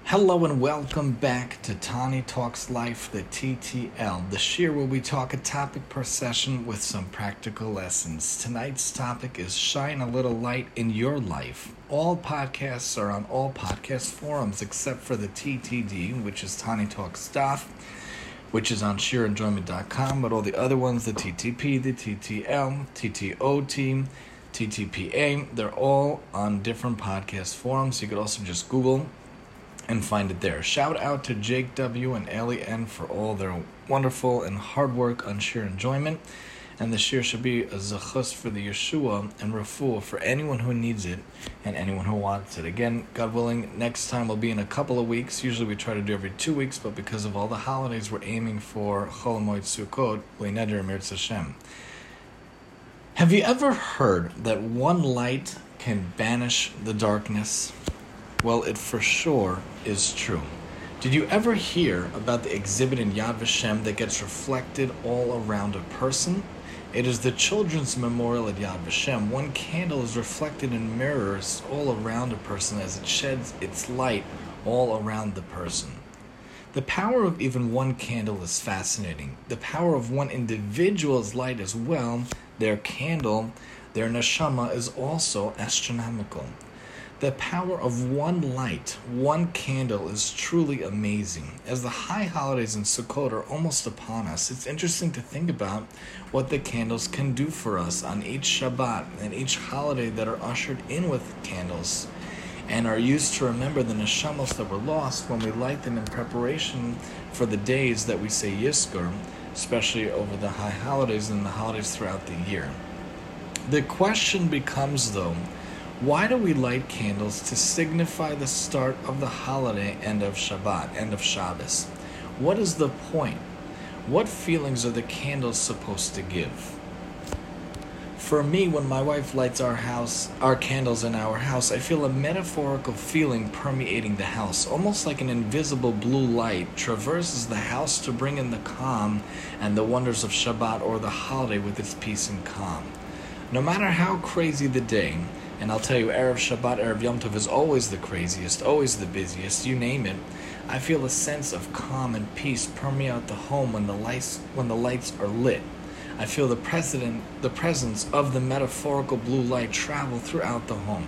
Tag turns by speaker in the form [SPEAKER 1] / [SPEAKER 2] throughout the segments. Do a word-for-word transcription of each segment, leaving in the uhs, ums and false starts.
[SPEAKER 1] Hello and welcome back to Tani Talks Life, the T T L, the shir where we talk a topic per session with some practical lessons. Tonight's topic is Shine a Little Light in Your Life. All podcasts are on all podcast forums except for the T T D, which is Tani Talks Daf, which is on shir enjoyment dot com, but all the other ones, the T T P, the T T L, T T O T, T T P A, they're all on different podcast forums. You could also just Google and find it there. Shout out to Jake W. and Ellie N. for all their wonderful and hard work on shir enjoyment. And the shir should be a zechus for the Yeshua and refuah for anyone who needs it and anyone who wants it. Again, God willing, next time will be in a couple of weeks. Usually we try to do every two weeks, but because of all the holidays, we're aiming for Chol Hamoed Sukkot, Le'neder Mirz Hashem. Have you ever heard that one light can banish the darkness? Well, it for sure is true. Did you ever hear about the exhibit in Yad Vashem that gets reflected all around a person? It is the Children's Memorial at Yad Vashem. One candle is reflected in mirrors all around a person as it sheds its light all around the person. The power of even one candle is fascinating. The power of one individual's light as well, their candle, their neshama, is also astronomical. The power of one light, one candle, is truly amazing. As the high holidays in Sukkot are almost upon us, it's interesting to think about what the candles can do for us on each Shabbat and each holiday that are ushered in with candles and are used to remember the neshamos that were lost when we light them in preparation for the days that we say Yizkor, especially over the high holidays and the holidays throughout the year. The question becomes, though, why do we light candles to signify the start of the holiday, end of Shabbat, end of Shabbos? What is the point? What feelings are the candles supposed to give? For me, when my wife lights our house, our candles in our house, I feel a metaphorical feeling permeating the house, almost like an invisible blue light traverses the house to bring in the calm and the wonders of Shabbat or the holiday with its peace and calm. No matter how crazy the day, and I'll tell you, Erev Shabbat, Erev Yom Tov is always the craziest, always the busiest, you name it. I feel a sense of calm and peace permeate the home when the lights when the lights are lit. I feel the president, the presence of the metaphorical blue light travel throughout the home.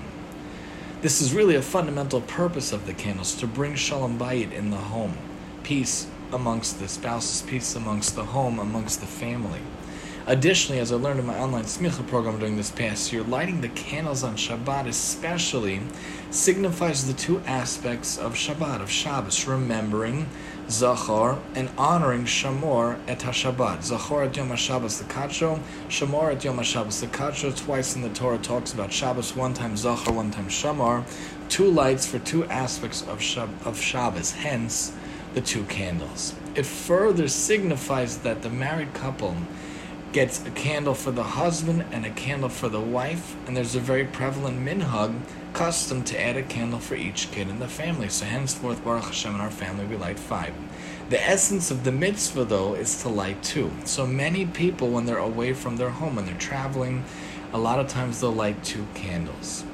[SPEAKER 1] This is really a fundamental purpose of the candles, to bring Shalom Bayit in the home, peace amongst the spouses, peace amongst the home, amongst the family. Additionally, as I learned in my online smicha program during this past year, lighting the candles on Shabbat especially signifies the two aspects of Shabbat, of Shabbos, remembering Zachor and honoring Shamor et HaShabbat. Zachor et Yom HaShabbos L'Kadsho, Shamor et Yom HaShabbos L'Kadsho. Twice in the Torah talks about Shabbos, one time Zachor, one time Shamor. Two lights for two aspects of Shab- of Shabbos, hence the two candles. It further signifies that the married couple gets a candle for the husband and a candle for the wife, and there's a very prevalent minhag custom to add a candle for each kid in the family. So henceforth, Baruch Hashem, in our family we light five. The essence of the mitzvah, though, is to light two. So many people, when they're away from their home, when they're traveling, a lot of times they'll light two candles.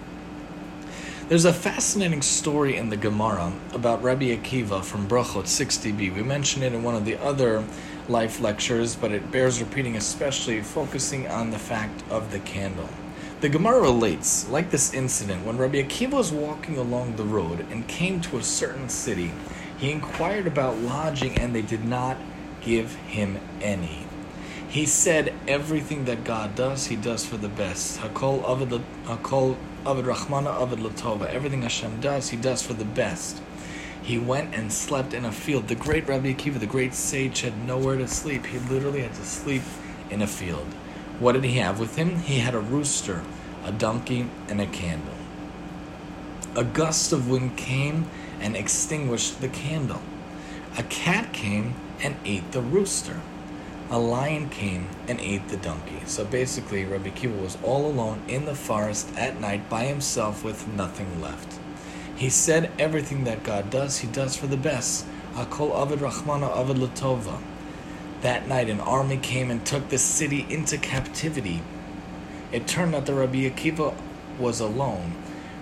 [SPEAKER 1] There's a fascinating story in the Gemara about Rabbi Akiva from Brachot sixty b. We mentioned it in one of the other life lectures, but it bears repeating, especially focusing on the fact of the candle. The Gemara relates, like this incident, when Rabbi Akiva was walking along the road and came to a certain city, he inquired about lodging and they did not give him any. He said everything that God does, he does for the best. Hakol Avad Hakol Avad Rahmana Avad Latova. Everything Hashem does, he does for the best. He went and slept in a field. The great Rabbi Akiva, the great sage, had nowhere to sleep. He literally had to sleep in a field. What did he have with him? He had a rooster, a donkey, and a candle. A gust of wind came and extinguished the candle. A cat came and ate the rooster. A lion came and ate the donkey. So basically, Rabbi Akiva was all alone in the forest at night by himself with nothing left. He said everything that God does, he does for the best. Hakol Avad Rahmana Avad Latova. That night an army came and took the city into captivity. It turned out that Rabbi Akiva was alone,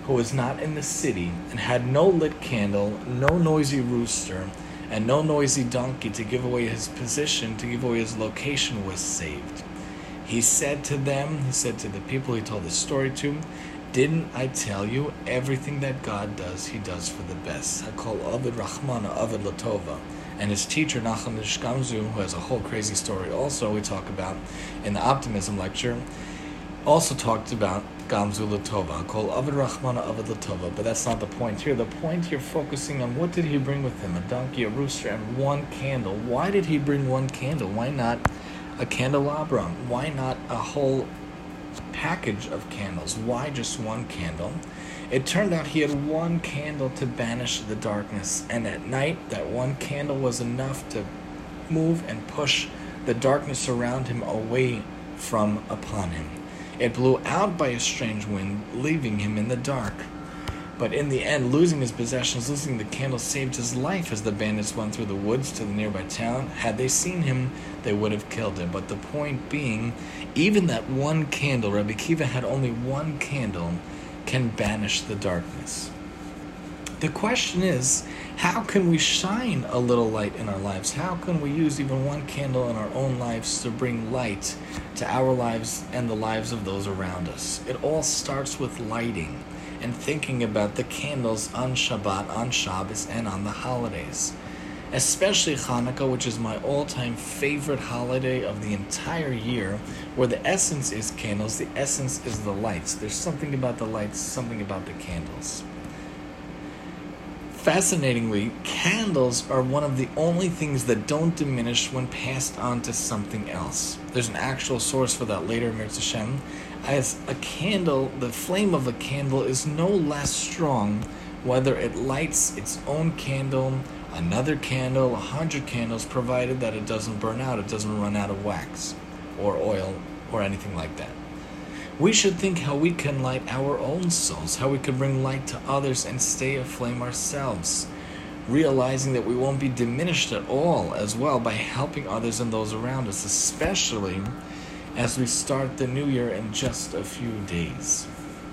[SPEAKER 1] who was not in the city and had no lit candle, no noisy rooster, and no noisy donkey to give away his position, to give away his location, was saved. He said to them, he said to the people he told the story to, didn't I tell you everything that God does, he does for the best? Hakol Ovid Rachmana Ovid Latova. And his teacher, Nachum Ish Gamzu, who has a whole crazy story also we talk about in the Optimism lecture, also talked about Gamzu Latova, Hakol Ovid Rachmana Ovid Latova. But that's not the point here. The point here focusing on what did he bring with him? A donkey, a rooster, and one candle. Why did he bring one candle? Why not a candelabra? Why not a whole package of candles? Why just one candle? It turned out he had one candle to banish the darkness, and at night that one candle was enough to move and push the darkness around him away from upon him. It blew out by a strange wind, leaving him in the dark. But in the end, losing his possessions, losing the candle, saved his life as the bandits went through the woods to the nearby town. Had they seen him, they would have killed him. But the point being, even that one candle, Rabbi Akiva had only one candle, can banish the darkness. The question is, how can we shine a little light in our lives? How can we use even one candle in our own lives to bring light to our lives and the lives of those around us? It all starts with lighting and thinking about the candles on Shabbat, on Shabbos, and on the holidays. Especially Hanukkah, which is my all-time favorite holiday of the entire year, where the essence is candles, the essence is the lights. There's something about the lights, something about the candles. Fascinatingly, candles are one of the only things that don't diminish when passed on to something else. There's an actual source for that later, Mirz Hashem. As a candle, the flame of a candle is no less strong whether it lights its own candle, another candle, a hundred candles, provided that it doesn't burn out, it doesn't run out of wax or oil or anything like that. We should think how we can light our own souls, how we can bring light to others and stay aflame ourselves, realizing that we won't be diminished at all as well by helping others and those around us, especially as we start the new year in just a few days.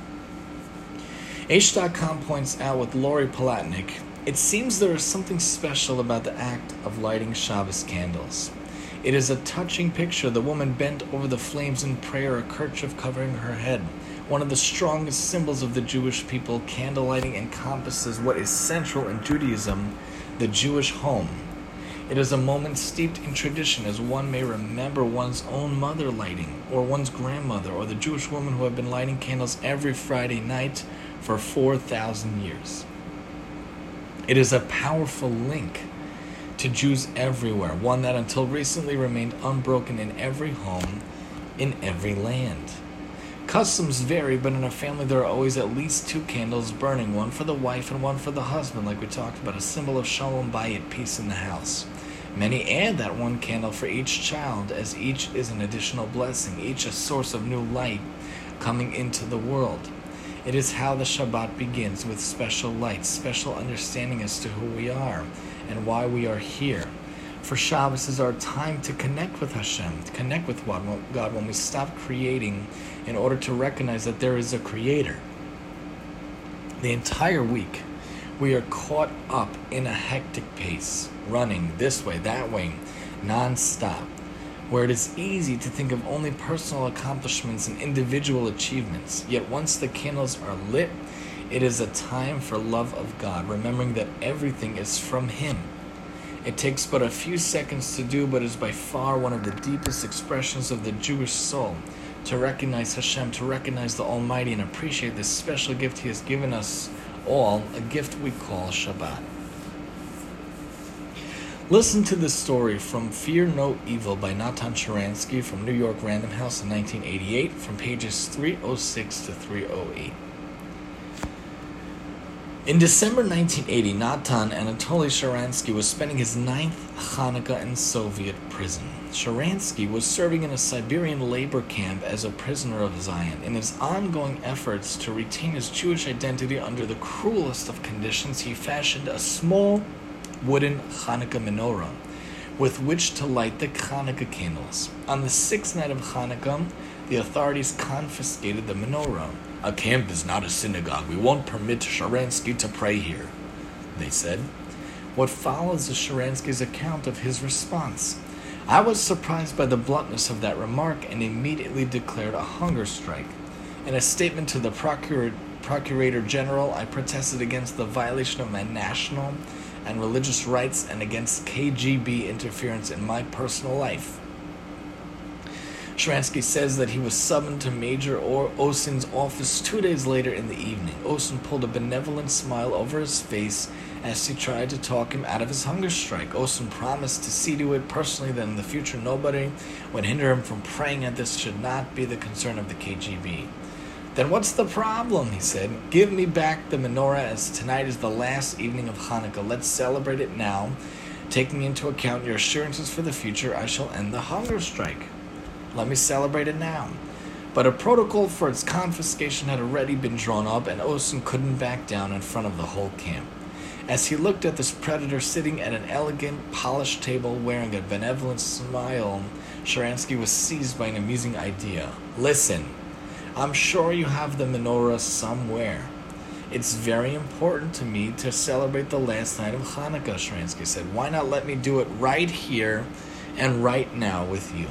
[SPEAKER 1] H dot com points out with Lori Palatnik, it seems there is something special about the act of lighting Shabbos candles. It is a touching picture, the woman bent over the flames in prayer, a kerchief covering her head. One of the strongest symbols of the Jewish people, candlelighting encompasses what is central in Judaism, the Jewish home. It is a moment steeped in tradition, as one may remember one's own mother lighting, or one's grandmother, or the Jewish women who have been lighting candles every Friday night for four thousand years. It is a powerful link to Jews everywhere, one that until recently remained unbroken in every home, in every land. Customs vary, but in a family there are always at least two candles burning, one for the wife and one for the husband, like we talked about, a symbol of Shalom Bayit, peace in the house. Many add that one candle for each child, as each is an additional blessing, each a source of new light coming into the world. It is how the Shabbat begins, with special light, special understanding as to who we are and why we are here. For Shabbos is our time to connect with Hashem, to connect with God when we stop creating in order to recognize that there is a creator. The entire week, we are caught up in a hectic pace, running this way, that way, non-stop, where it is easy to think of only personal accomplishments and individual achievements. Yet once the candles are lit, it is a time for love of God, remembering that everything is from Him. It takes but a few seconds to do, but is by far one of the deepest expressions of the Jewish soul, to recognize Hashem, to recognize the Almighty, and appreciate this special gift He has given us all, a gift we call Shabbat. Listen to this story from Fear No Evil by Natan Sharansky from New York Random House in nineteen eighty-eight, from pages three oh six to three oh eight. In December nineteen eighty, Natan Anatoly Sharansky was spending his ninth Hanukkah in Soviet prison. Sharansky was serving in a Siberian labor camp as a prisoner of Zion. In his ongoing efforts to retain his Jewish identity under the cruelest of conditions, he fashioned a small wooden Hanukkah menorah with which to light the Hanukkah candles. On the sixth night of Hanukkah, the authorities confiscated the menorah. "A camp is not a synagogue. We won't permit Sharansky to pray here," they said. What follows is Sharansky's account of his response. "I was surprised by the bluntness of that remark and immediately declared a hunger strike. In a statement to the Procurator, Procurator General, I protested against the violation of my national and religious rights and against K G B interference in my personal life." Sharansky says that he was summoned to Major Osin's office two days later in the evening. Osin pulled a benevolent smile over his face as he tried to talk him out of his hunger strike. Osin promised to see to it personally that in the future nobody would hinder him from praying, and this should not be the concern of the K G B. "Then what's the problem?" he said. "Give me back the menorah, as tonight is the last evening of Hanukkah. Let's celebrate it now. Taking into account your assurances for the future, I shall end the hunger strike. Let me celebrate it now." But a protocol for its confiscation had already been drawn up, and Osin couldn't back down in front of the whole camp. As he looked at this predator sitting at an elegant, polished table wearing a benevolent smile, Sharansky was seized by an amusing idea. "Listen, I'm sure you have the menorah somewhere. It's very important to me to celebrate the last night of Hanukkah," Sharansky said. "Why not let me do it right here and right now with you?"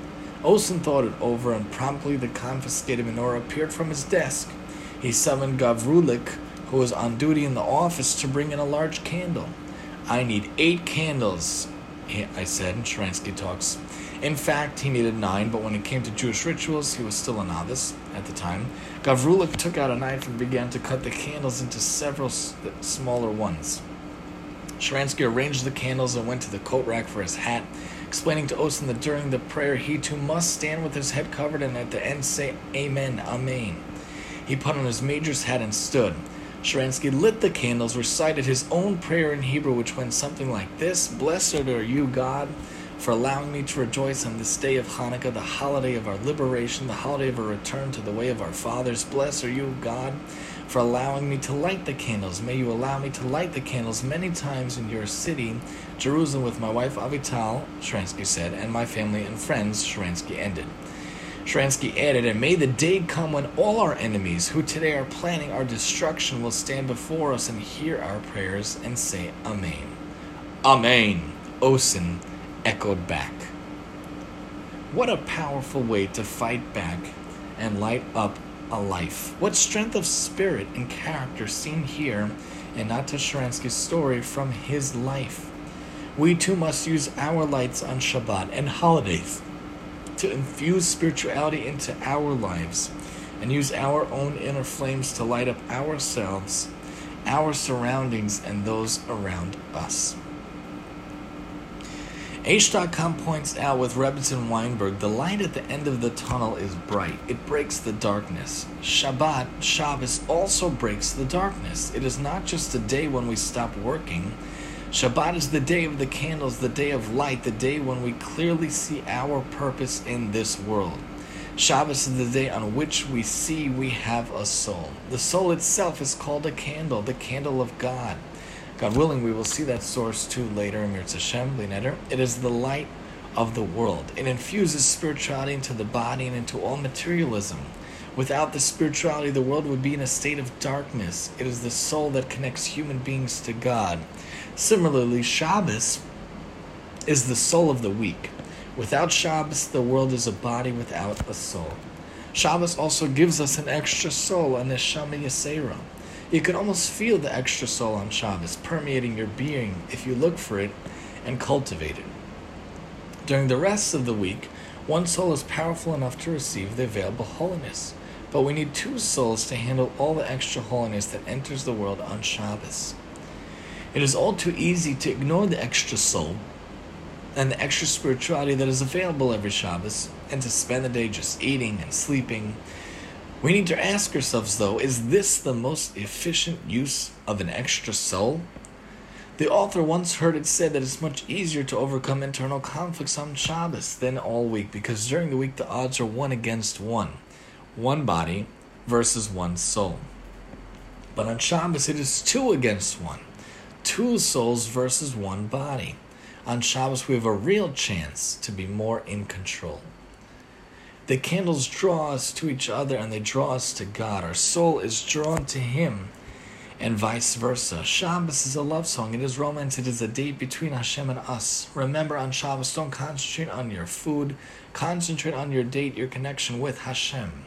[SPEAKER 1] Osin thought it over, and promptly the confiscated menorah appeared from his desk. He summoned Gavrulik, who was on duty in the office, to bring in a large candle. "I need eight candles," I said, and Sharansky talks. In fact, he needed nine, but when it came to Jewish rituals, he was still a novice at the time. Gavrulik took out a knife and began to cut the candles into several s- smaller ones. Sharansky arranged the candles and went to the coat rack for his hat, explaining to Osin that during the prayer he too must stand with his head covered and at the end say Amen, Amen. He put on his major's hat and stood. Sharansky lit the candles, recited his own prayer in Hebrew, which went something like this: "Blessed are you, God, for allowing me to rejoice on this day of Hanukkah, the holiday of our liberation, the holiday of our return to the way of our fathers. Blessed are you, God, for allowing me to light the candles. May you allow me to light the candles many times in your city, Jerusalem, with my wife Avital," Sharansky said, "and my family and friends," Sharansky ended. Sharansky added, "And may the day come when all our enemies, who today are planning our destruction, will stand before us and hear our prayers and say Amen." "Amen," Osin echoed back. What a powerful way to fight back and light up a life. What strength of spirit and character seen here in Natan Sharansky's story from his life. We too must use our lights on Shabbat and holidays to infuse spirituality into our lives and use our own inner flames to light up ourselves, our surroundings, and those around us. H dot com points out with Rebbetzin Weinberg, the light at the end of the tunnel is bright. It breaks the darkness. Shabbat, Shabbos, also breaks the darkness. It is not just a day when we stop working. Shabbat is the day of the candles, the day of light, the day when we clearly see our purpose in this world. Shabbos is the day on which we see we have a soul. The soul itself is called a candle, the candle of God. God willing, we will see that source too later in Mirz Hashem, Linetter. It is the light of the world. It infuses spirituality into the body and into all materialism. Without the spirituality, the world would be in a state of darkness. It is the soul that connects human beings to God. Similarly, Shabbos is the soul of the week. Without Shabbos, the world is a body without a soul. Shabbos also gives us an extra soul, a neshama yesera. You can almost feel the extra soul on Shabbos permeating your being if you look for it and cultivate it. During the rest of the week, one soul is powerful enough to receive the available holiness, but we need two souls to handle all the extra holiness that enters the world on Shabbos. It is all too easy to ignore the extra soul and the extra spirituality that is available every Shabbos and to spend the day just eating and sleeping. We need to ask ourselves, though, is this the most efficient use of an extra soul? The author once heard it said that it's much easier to overcome internal conflicts on Shabbos than all week, because during the week the odds are one against one, one body versus one soul. But on Shabbos it is two against one, two souls versus one body. On Shabbos we have a real chance to be more in control. The candles draw us to each other and they draw us to God. Our soul is drawn to Him and vice versa. Shabbos is a love song. It is romance. It is a date between Hashem and us. Remember, on Shabbos, don't concentrate on your food. Concentrate on your date, your connection with Hashem.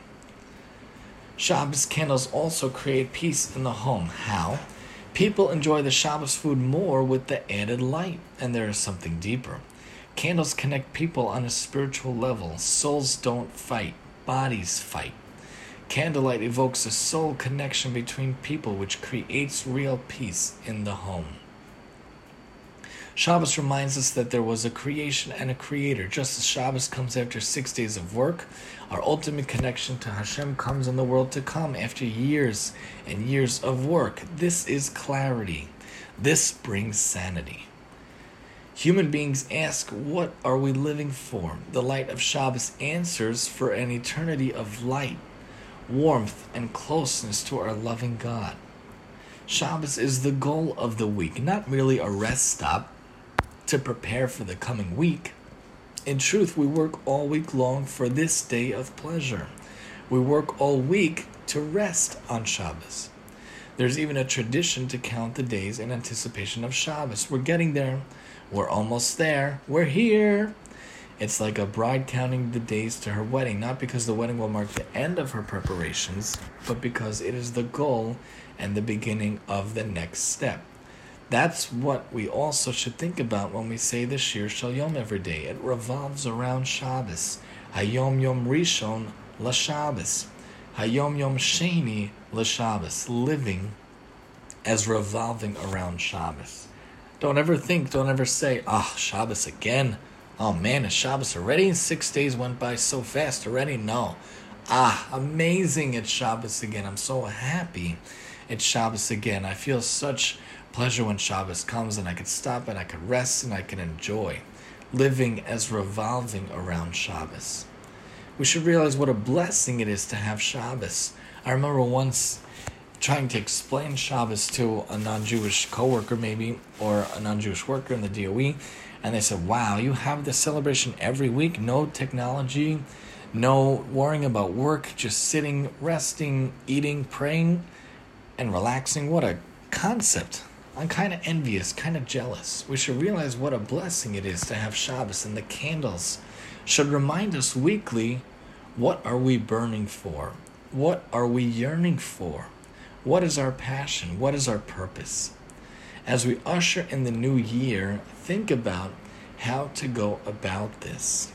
[SPEAKER 1] Shabbos candles also create peace in the home. How? People enjoy the Shabbos food more with the added light, and there is something deeper. Candles connect people on a spiritual level. Souls don't fight, bodies fight. Candlelight evokes a soul connection between people, which creates real peace in the home. Shabbos reminds us that there was a creation and a creator. Just as Shabbos comes after six days of work, our ultimate connection to Hashem comes in the world to come after years and years of work. This is clarity. This brings sanity. Human beings ask, what are we living for? The light of Shabbos answers for an eternity of light, warmth, and closeness to our loving God. Shabbos is the goal of the week, not merely a rest stop to prepare for the coming week. In truth, we work all week long for this day of pleasure. We work all week to rest on Shabbos. There's even a tradition to count the days in anticipation of Shabbos. We're getting there. We're almost there. We're here. It's like a bride counting the days to her wedding, not because the wedding will mark the end of her preparations, but because it is the goal and the beginning of the next step. That's what we also should think about when we say the Shir Shel Yom every day. It revolves around Shabbos. Hayom Yom Rishon LaShabbos. Hayom Yom Sheni LaShabbos. Living as revolving around Shabbos. Don't ever think, don't ever say, ah, oh, Shabbos again. Oh man, it's Shabbos already? Six days went by so fast already? No. Ah, amazing, it's Shabbos again. I'm so happy it's Shabbos again. I feel such pleasure when Shabbos comes and I can stop and I can rest and I can enjoy living as revolving around Shabbos. We should realize what a blessing it is to have Shabbos. I remember once trying to explain Shabbos to a non-Jewish coworker maybe, or a non-Jewish worker in the D O E, and they said, wow, you have this celebration every week, no technology, no worrying about work, just sitting, resting, eating, praying, and relaxing. What a concept. I'm kind of envious, kind of jealous. We should realize what a blessing it is to have Shabbos, and the candles should remind us weekly, what are we burning for? What are we yearning for? What is our passion? What is our purpose? As we usher in the new year, think about how to go about this.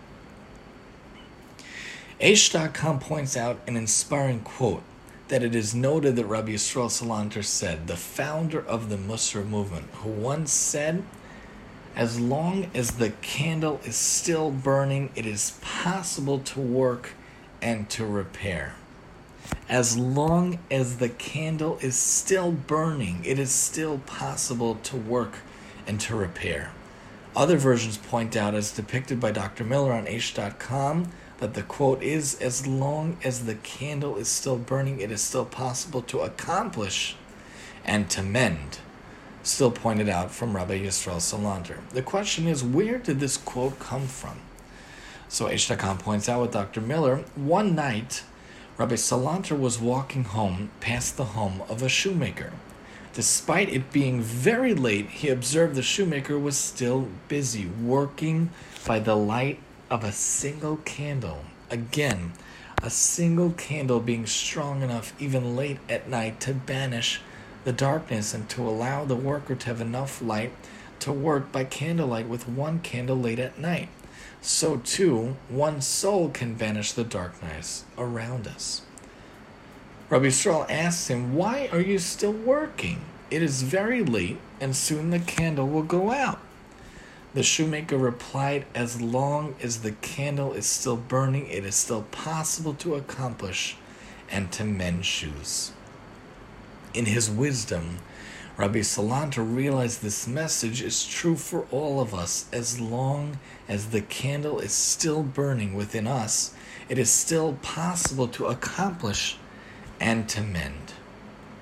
[SPEAKER 1] Aish dot com points out an inspiring quote that it is noted that Rabbi Yisrael Salanter said, the founder of the Musar movement, who once said, as long as the candle is still burning, it is possible to work and to repair. As long as the candle is still burning, it is still possible to work and to repair. Other versions point out, as depicted by Doctor Miller on Aish dot com, that the quote is, as long as the candle is still burning, it is still possible to accomplish and to mend. Still pointed out from Rabbi Yisrael Salanter. The question is, where did this quote come from? So Aish dot com points out with Doctor Miller, one night, Rabbi Salanter was walking home past the home of a shoemaker. Despite it being very late, he observed the shoemaker was still busy working by the light of a single candle. Again, a single candle being strong enough even late at night to banish the darkness and to allow the worker to have enough light to work by candlelight with one candle late at night. So too, one soul can banish the darkness around us. Rabbi Yisrael asks him, why are you still working? It is very late, and soon the candle will go out. The shoemaker replied, as long as the candle is still burning, it is still possible to accomplish and to mend shoes. In his wisdom, Rabbi Salanter realized this message is true for all of us. As long as the candle is still burning within us, it is still possible to accomplish and to mend.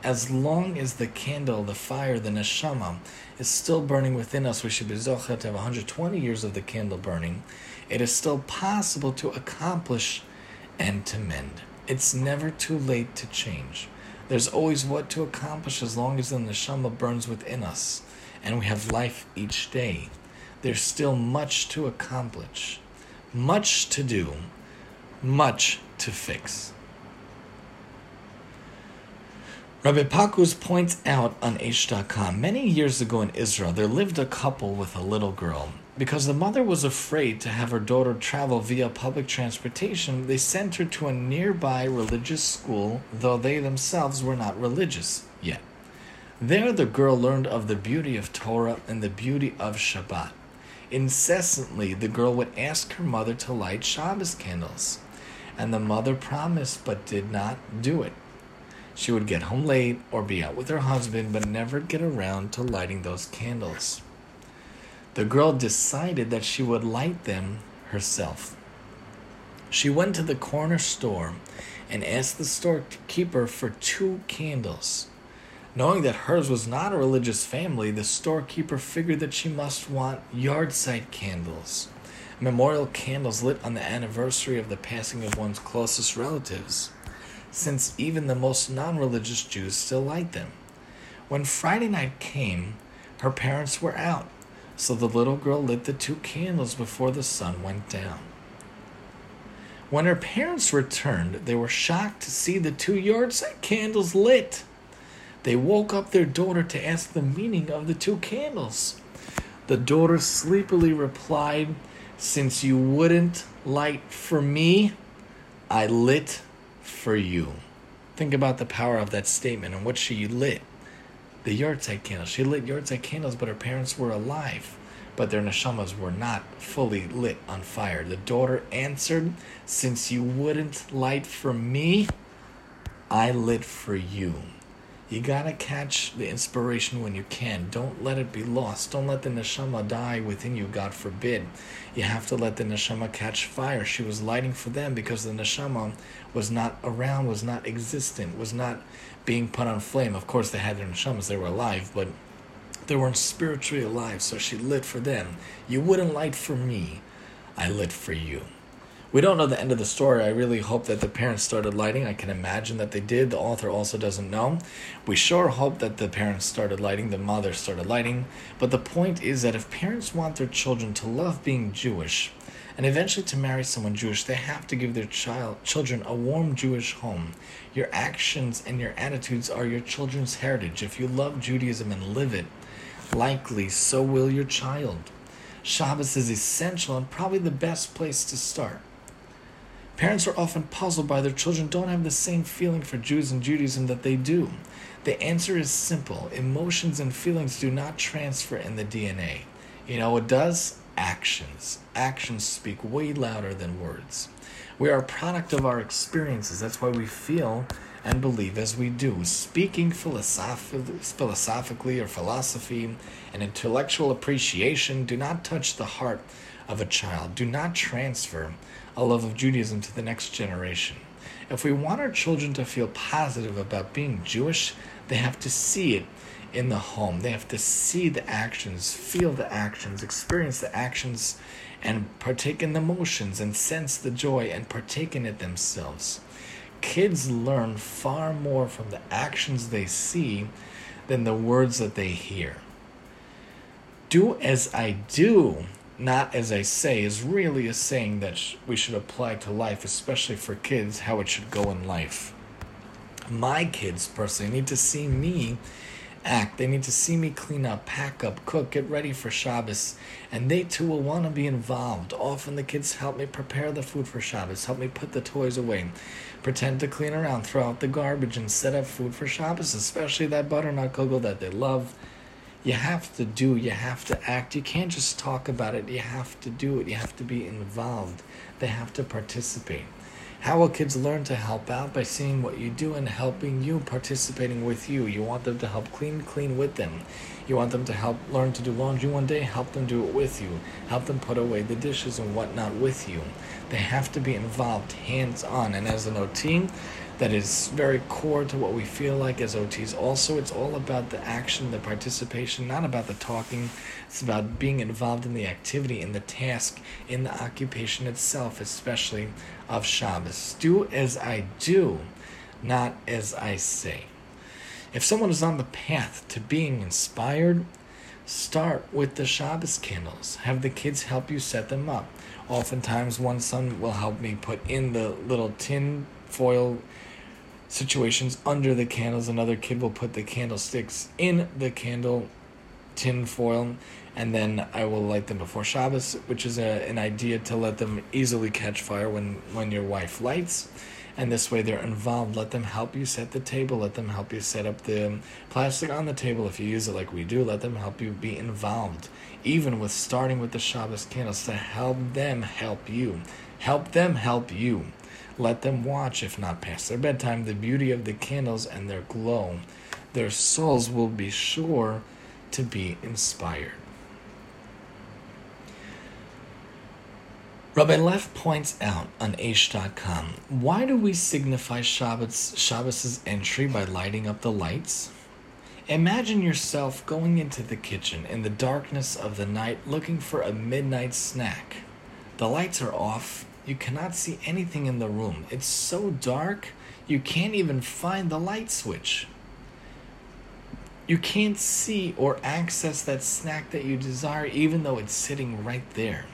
[SPEAKER 1] As long as the candle, the fire, the neshama, is still burning within us, we should be zocheh to have one hundred twenty years of the candle burning. It is still possible to accomplish and to mend. It's never too late to change. There's always what to accomplish as long as the neshama burns within us, and we have life each day. There's still much to accomplish, much to do, much to fix. Rabbi Pakus points out on Aish dot com, many years ago in Israel, there lived a couple with a little girl. Because the mother was afraid to have her daughter travel via public transportation, they sent her to a nearby religious school, though they themselves were not religious yet. There the girl learned of the beauty of Torah and the beauty of Shabbat. Incessantly, the girl would ask her mother to light Shabbos candles, and the mother promised but did not do it. She would get home late or be out with her husband, but never get around to lighting those candles. The girl decided that she would light them herself. She went to the corner store and asked the storekeeper for two candles. Knowing that hers was not a religious family, the storekeeper figured that she must want yahrzeit candles, memorial candles lit on the anniversary of the passing of one's closest relatives, since even the most non-religious Jews still light them. When Friday night came, her parents were out, so the little girl lit the two candles before the sun went down. When her parents returned, they were shocked to see the two yahrzeit candles lit. They woke up their daughter to ask the meaning of the two candles. The daughter sleepily replied, "Since you wouldn't light for me, I lit for you." Think about the power of that statement and what she lit. The yahrzeit candles. She lit yahrzeit candles, but her parents were alive, but their neshamas were not fully lit on fire. The daughter answered, "Since you wouldn't light for me, I lit for you." You gotta catch the inspiration when you can. Don't let it be lost. Don't let the neshama die within you, God forbid. You have to let the neshama catch fire. She was lighting for them because the neshama was not around, was not existent, was not being put on flame. Of course, they had their neshamas, they were alive, but they weren't spiritually alive, so she lit for them. You wouldn't light for me, I lit for you. We don't know the end of the story. I really hope that the parents started lighting. I can imagine that they did. The author also doesn't know. We sure hope that the parents started lighting, the mother started lighting. But the point is that if parents want their children to love being Jewish and eventually to marry someone Jewish, they have to give their child children a warm Jewish home. Your actions and your attitudes are your children's heritage. If you love Judaism and live it, likely so will your child. Shabbos is essential and probably the best place to start. Parents are often puzzled by their children don't have the same feeling for Jews and Judaism that they do. The answer is simple. Emotions and feelings do not transfer in the D N A. You know what does? Actions. Actions speak way louder than words. We are a product of our experiences. That's why we feel and believe as we do. Speaking philosoph- philosophically or philosophy and intellectual appreciation do not touch the heart of a child. Do not transfer a love of Judaism to the next generation. If we want our children to feel positive about being Jewish, they have to see it in the home. They have to see the actions, feel the actions, experience the actions, and partake in the emotions and sense the joy and partake in it themselves. Kids learn far more from the actions they see than the words that they hear. Do as I do, not as I say, is really a saying that sh- we should apply to life, especially for kids, how it should go in life. My kids, personally, need to see me act. They need to see me clean up, pack up, cook, get ready for Shabbos, and they too will want to be involved. Often the kids help me prepare the food for Shabbos, help me put the toys away, pretend to clean around, throw out the garbage, and set up food for Shabbos, especially that butternut kugel that they love. You have to do, you have to act. You can't just talk about it. You have to do it. You have to be involved. They have to participate. How will kids learn to help out? By seeing what you do and helping you, participating with you. You want them to help clean, clean with them. You want them to help learn to do laundry one day, help them do it with you. Help them put away the dishes and whatnot with you. They have to be involved, hands-on. And as an O T, that is very core to what we feel like as O Ts. Also, it's all about the action, the participation, not about the talking. It's about being involved in the activity, in the task, in the occupation itself, especially of Shabbos. Do as I do, not as I say. If someone is on the path to being inspired, start with the Shabbos candles. Have the kids help you set them up. Oftentimes, one son will help me put in the little tin foil situations under the candles. Another kid will put the candlesticks in the candle tin foil, and then I will light them before Shabbos, which is a, an idea to let them easily catch fire when, when your wife lights. And this way they're involved. Let them help you set the table. Let them help you set up the plastic on the table if you use it like we do. Let them help you be involved. Even with starting with the Shabbos candles, to help them help you. Help them help you. Let them watch, if not past their bedtime, the beauty of the candles and their glow. Their souls will be sure to be inspired. Rabbi Leff points out on Aish dot com, why do we signify Shabbos, Shabbos' entry by lighting up the lights? Imagine yourself going into the kitchen in the darkness of the night looking for a midnight snack. The lights are off. You cannot see anything in the room. It's so dark, you can't even find the light switch. You can't see or access that snack that you desire, even though it's sitting right there.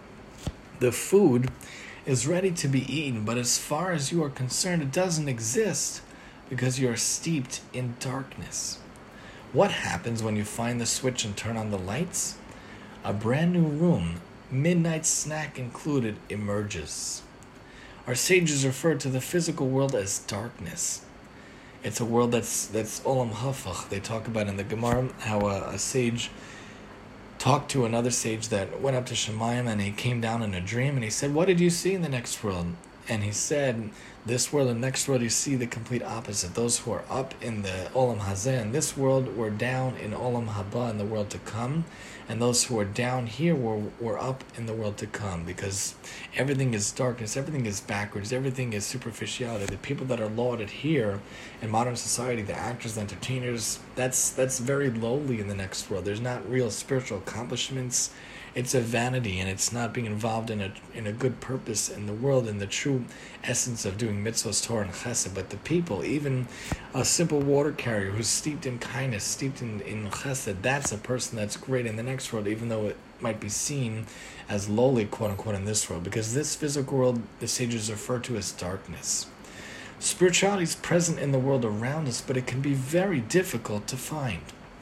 [SPEAKER 1] The food is ready to be eaten, but as far as you are concerned, it doesn't exist because you are steeped in darkness. What happens when you find the switch and turn on the lights? A brand new room, midnight snack included, emerges. Our sages refer to the physical world as darkness. It's a world that's that's olam hafach. They talk about in the Gemara how a, a sage talked to another sage that went up to Shemayim, and he came down in a dream, and he said, what did you see in the next world? And he said, this world and next world you see the complete opposite. Those who are up in the Olam Hazeh in this world were down in Olam Haba in the world to come, and those who are down here were, were up in the world to come, because everything is darkness, everything is backwards, everything is superficiality. The people that are lauded here in modern society, the actors, the entertainers, that's that's very lowly in the next world. There's not real spiritual accomplishments. It's a vanity, and it's not being involved in a in a good purpose in the world, in the true essence of doing mitzvahs, Torah, and chesed. But the people, even a simple water carrier who's steeped in kindness, steeped in, in chesed, that's a person that's great in the next world, even though it might be seen as lowly, quote-unquote, in this world. Because this physical world, the sages refer to as darkness. Spirituality is present in the world around us, but it can be very difficult to find.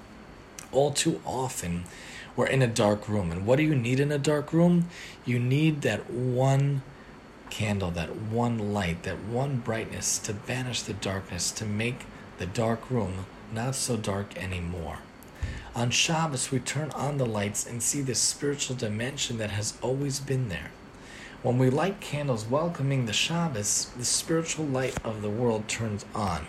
[SPEAKER 1] All too often, we're in a dark room. And what do you need in a dark room? You need that one candle, that one light, that one brightness to banish the darkness, to make the dark room not so dark anymore. On Shabbos, we turn on the lights and see the spiritual dimension that has always been there. When we light candles welcoming the Shabbos, the spiritual light of the world turns on.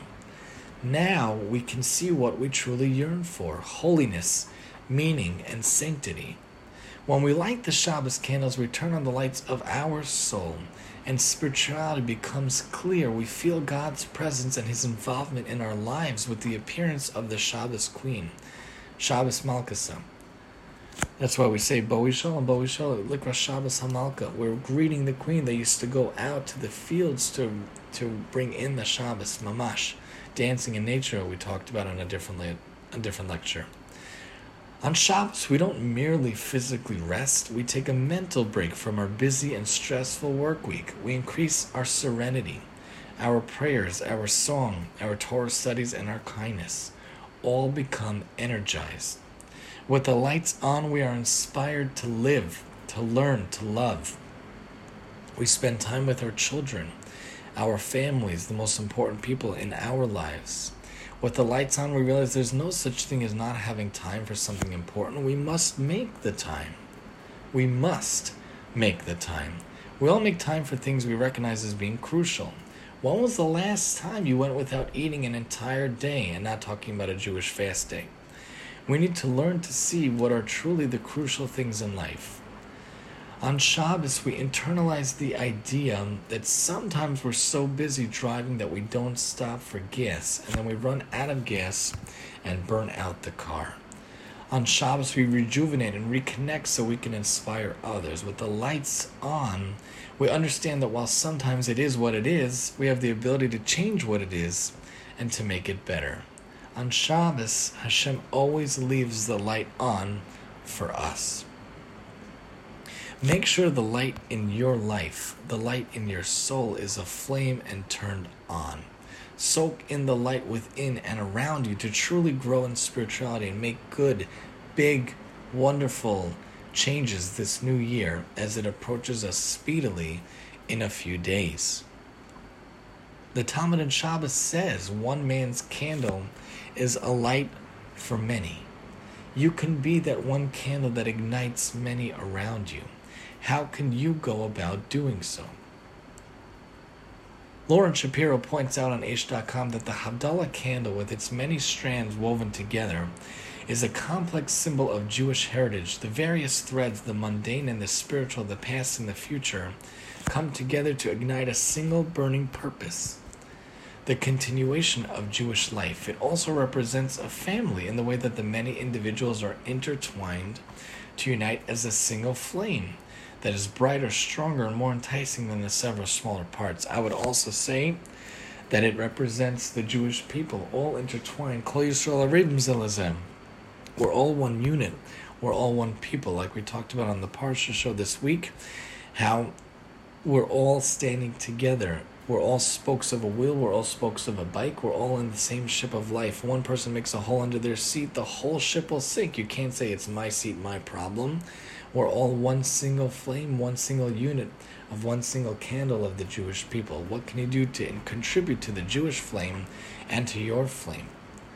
[SPEAKER 1] Now we can see what we truly yearn for: holiness, meaning, and sanctity. When we light the Shabbos candles, we turn on the lights of our soul, and spirituality becomes clear. We feel God's presence and His involvement in our lives with the appearance of the Shabbos Queen, Shabbos Malkasa. That's why we say Bo'i Shalom, Bo'i Shalom, Likra Shabbos HaMalka. We're greeting the Queen. They used to go out to the fields to to bring in the Shabbos, Mamash, dancing in nature. We talked about in a different le- a different lecture. On Shabbos, we don't merely physically rest. We take a mental break from our busy and stressful work week. We increase our serenity, our prayers, our song, our Torah studies, and our kindness all become energized. With the lights on, we are inspired to live, to learn, to love. We spend time with our children, our families, the most important people in our lives. With the lights on, we realize there's no such thing as not having time for something important. We must make the time. We must make the time. We all make time for things we recognize as being crucial. When was the last time you went without eating an entire day, and not talking about a Jewish fast day? We need to learn to see what are truly the crucial things in life. On Shabbos, we internalize the idea that sometimes we're so busy driving that we don't stop for gas, and then we run out of gas and burn out the car. On Shabbos, we rejuvenate and reconnect so we can inspire others. With the lights on, we understand that while sometimes it is what it is, we have the ability to change what it is and to make it better. On Shabbos, Hashem always leaves the light on for us. Make sure the light in your life, the light in your soul, is aflame and turned on. Soak in the light within and around you to truly grow in spirituality and make good, big, wonderful changes this new year as it approaches us speedily in a few days. The Talmud in Shabbos says one man's candle is a light for many. You can be that one candle that ignites many around you. How can you go about doing so? Lauren Shapiro points out on Aish dot com that the Havdalah candle, with its many strands woven together, is a complex symbol of Jewish heritage. The various threads, the mundane and the spiritual, the past and the future, come together to ignite a single burning purpose: the continuation of Jewish life. It also represents a family in the way that the many individuals are intertwined to unite as a single flame that is brighter, stronger, and more enticing than the several smaller parts. I would also say that it represents the Jewish people, all intertwined. Kol Yisrael Arivim Zeh Lezeh. We're all one unit. We're all one people, like we talked about on the Parsha show this week, how we're all standing together. We're all spokes of a wheel. We're all spokes of a bike. We're all in the same ship of life. One person makes a hole under their seat, the whole ship will sink. You can't say it's my seat, my problem. We're all one single flame, one single unit of one single candle of the Jewish people. What can you do to contribute to the Jewish flame and to your flame?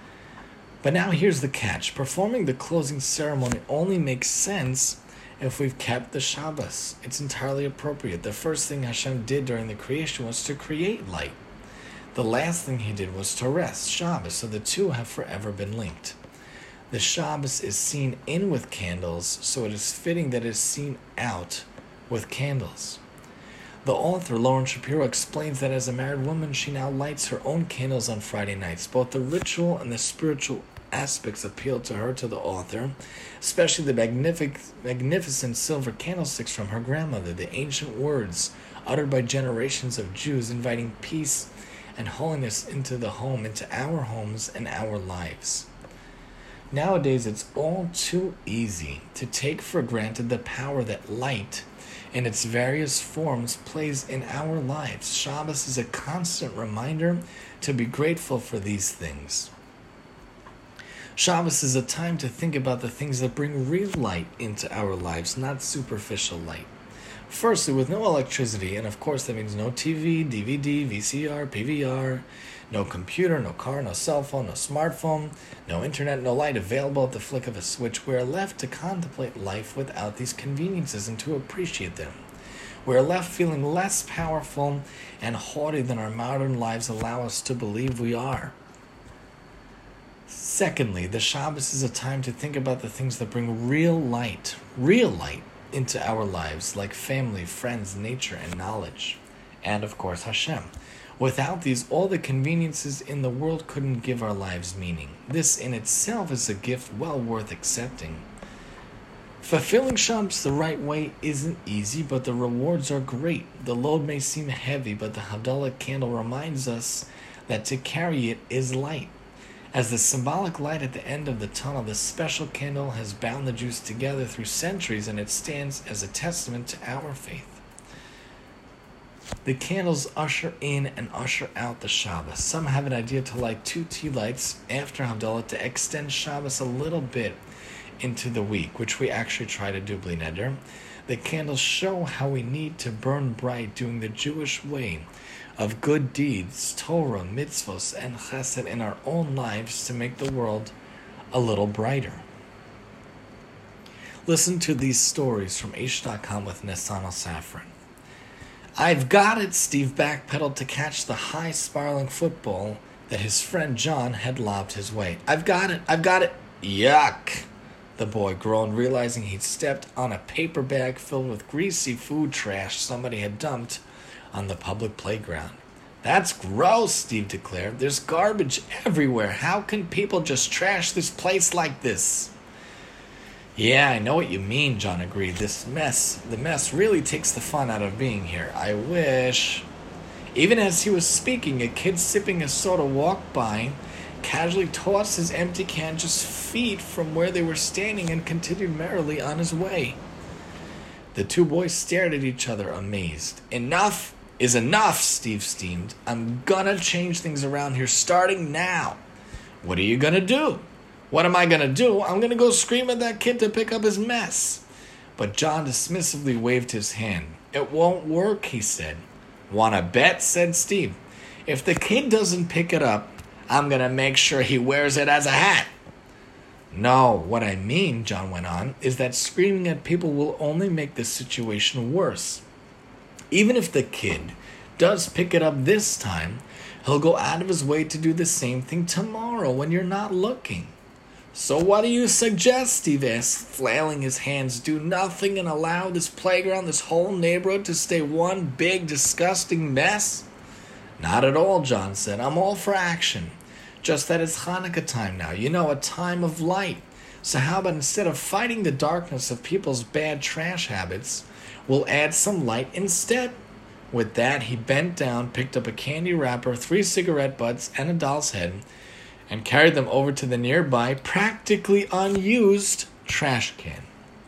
[SPEAKER 1] But now here's the catch. Performing the closing ceremony only makes sense if we've kept the Shabbos. It's entirely appropriate. The first thing Hashem did during the creation was to create light. The last thing he did was to rest, Shabbos, so the two have forever been linked. The Shabbos is seen in with candles, so it is fitting that it is seen out with candles. The author, Lauren Shapiro, explains that as a married woman, she now lights her own candles on Friday nights. Both the ritual and the spiritual aspects appeal to her, to the author, especially the magnific- magnificent silver candlesticks from her grandmother, the ancient words uttered by generations of Jews inviting peace and holiness into the home, into our homes and our lives. Nowadays, it's all too easy to take for granted the power that light in its various forms plays in our lives. Shabbos is a constant reminder to be grateful for these things. Shabbos is a time to think about the things that bring real light into our lives, not superficial light. Firstly, with no electricity, and of course that means no T V, D V D, V C R, P V R, no computer, no car, no cell phone, no smartphone, no internet, no light available at the flick of a switch, we are left to contemplate life without these conveniences and to appreciate them. We are left feeling less powerful and haughty than our modern lives allow us to believe we are. Secondly, the Shabbos is a time to think about the things that bring real light, real light, into our lives, like family, friends, nature, and knowledge. And, of course, Hashem. Without these, all the conveniences in the world couldn't give our lives meaning. This in itself is a gift well worth accepting. Fulfilling Shabbos the right way isn't easy, but the rewards are great. The load may seem heavy, but the Havdalah candle reminds us that to carry it is light. As the symbolic light at the end of the tunnel, this special candle has bound the Jews together through centuries, and it stands as a testament to our faith. The candles usher in and usher out the Shabbos. Some have an idea to light two tea lights after Havdalah to extend Shabbos a little bit into the week, which we actually try to do, Bli Neder. The candles show how we need to burn bright, doing the Jewish way of good deeds, Torah, mitzvos, and chesed in our own lives to make the world a little brighter. Listen to these stories from Aish dot com with Nissan Al-Safran. I've got it, Steve backpedaled to catch the high spiraling football that his friend John had lobbed his way. I've got it, I've got it. Yuck. the boy groaned, realizing he'd stepped on a paper bag filled with greasy food trash somebody had dumped on the public playground. "That's gross," Steve declared. "There's garbage everywhere. How can people just trash this place like this?" "Yeah, I know what you mean," John agreed. "This mess, the mess really takes the fun out of being here. I wish..." Even as he was speaking, a kid sipping a soda walked by, casually tossed his empty can just feet from where they were standing and continued merrily on his way. The two boys stared at each other, amazed. "Enough is enough," Steve steamed. "I'm gonna change things around here starting now." "What are you gonna do?" "What am I gonna do? I'm gonna go scream at that kid to pick up his mess." But John dismissively waved his hand. "It won't work," he said. "Wanna bet?" said Steve. "If the kid doesn't pick it up, I'm gonna make sure he wears it as a hat." "No, what I mean," John went on, "is that screaming at people will only make the situation worse. Even if the kid does pick it up this time, he'll go out of his way to do the same thing tomorrow when you're not looking." "So what do you suggest?" Steve asked, flailing his hands. "Do nothing and allow this playground, this whole neighborhood to stay one big, disgusting mess?" "Not at all," John said. "I'm all for action. Just that it's Hanukkah time now, you know, a time of light. So how about instead of fighting the darkness of people's bad trash habits, we'll add some light instead?" With that, he bent down, picked up a candy wrapper, three cigarette butts, and a doll's head, and carried them over to the nearby, practically unused trash can.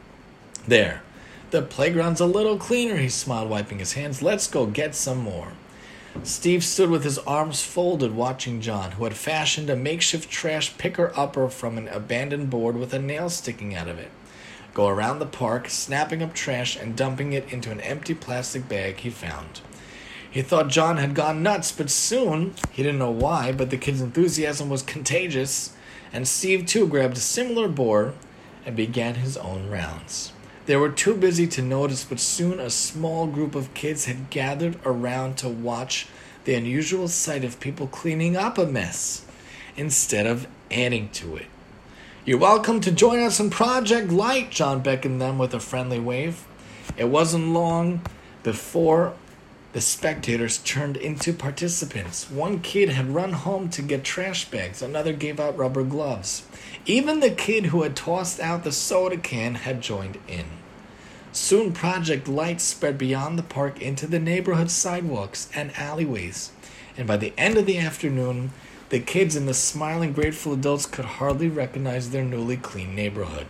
[SPEAKER 1] "There, the playground's a little cleaner," he smiled, wiping his hands. "Let's go get some more." Steve stood with his arms folded, watching John, who had fashioned a makeshift trash picker-upper from an abandoned board with a nail sticking out of it, go around the park, snapping up trash and dumping it into an empty plastic bag he found. He thought John had gone nuts, but soon, he didn't know why, but the kid's enthusiasm was contagious, and Steve too grabbed a similar board and began his own rounds. They were too busy to notice, but soon a small group of kids had gathered around to watch the unusual sight of people cleaning up a mess instead of adding to it. "You're welcome to join us in Project Light," John beckoned them with a friendly wave. It wasn't long before the spectators turned into participants. One kid had run home to get trash bags. Another gave out rubber gloves. Even the kid who had tossed out the soda can had joined in. Soon Project Light spread beyond the park into the neighborhood sidewalks and alleyways. And by the end of the afternoon, the kids and the smiling, grateful adults could hardly recognize their newly clean neighborhood.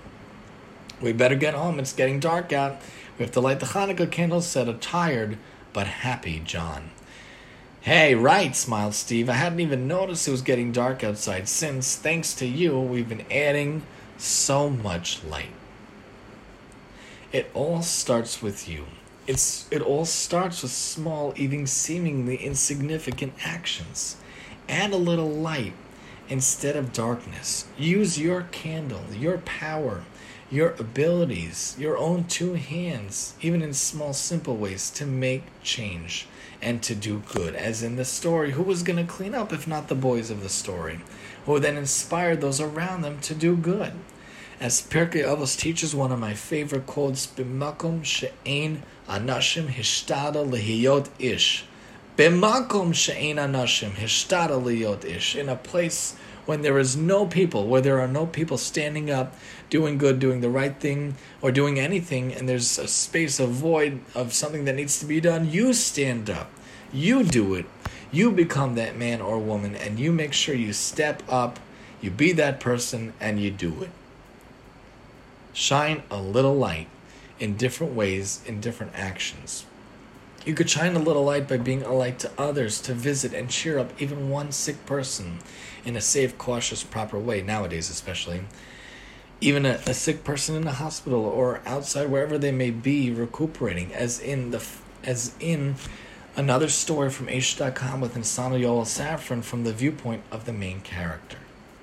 [SPEAKER 1] "We better get home. It's getting dark out. We have to light the Hanukkah candles," said a tired but happy John. "Hey, right," smiled Steve. "I hadn't even noticed it was getting dark outside since, thanks to you, we've been adding so much light." It all starts with you. It's It all starts with small, even seemingly insignificant actions. Add a little light instead of darkness. Use your candle, your power, your abilities, your own two hands, even in small, simple ways, to make change and to do good. As in the story, who was going to clean up if not the boys of the story, who then inspired those around them to do good? As Pirkei Avos teaches, one of my favorite quotes, "B'makom she'ein anashim hishtadel lehiyot ish." B'makom she'ein anashim hishtadel lehiyot ish. In a place when there is no people, where there are no people standing up, doing good, doing the right thing, or doing anything, and there's a space, a void of something that needs to be done, you stand up. You do it. You become that man or woman, and you make sure you step up, you be that person, and you do it. Shine a little light in different ways, in different actions. You could shine a little light by being a light to others, to visit and cheer up even one sick person in a safe, cautious, proper way, nowadays especially. Even a, a sick person in a hospital or outside, wherever they may be, recuperating, as in the as in another story from Aish dot com with Insana Yoel Safran from the viewpoint of the main character.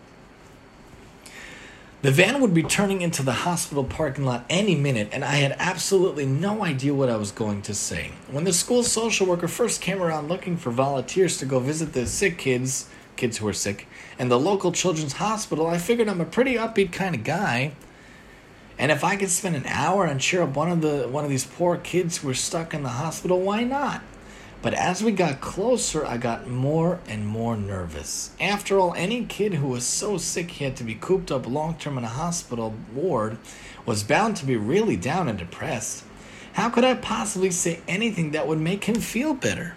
[SPEAKER 1] The van would be turning into the hospital parking lot any minute, and I had absolutely no idea what I was going to say. When the school social worker first came around looking for volunteers to go visit the sick kids, kids who were sick, and the local children's hospital, I figured I'm a pretty upbeat kind of guy. And if I could spend an hour and cheer up one of the one of these poor kids who were stuck in the hospital, why not? But as we got closer, I got more and more nervous. After all, any kid who was so sick he had to be cooped up long-term in a hospital ward was bound to be really down and depressed. How could I possibly say anything that would make him feel better?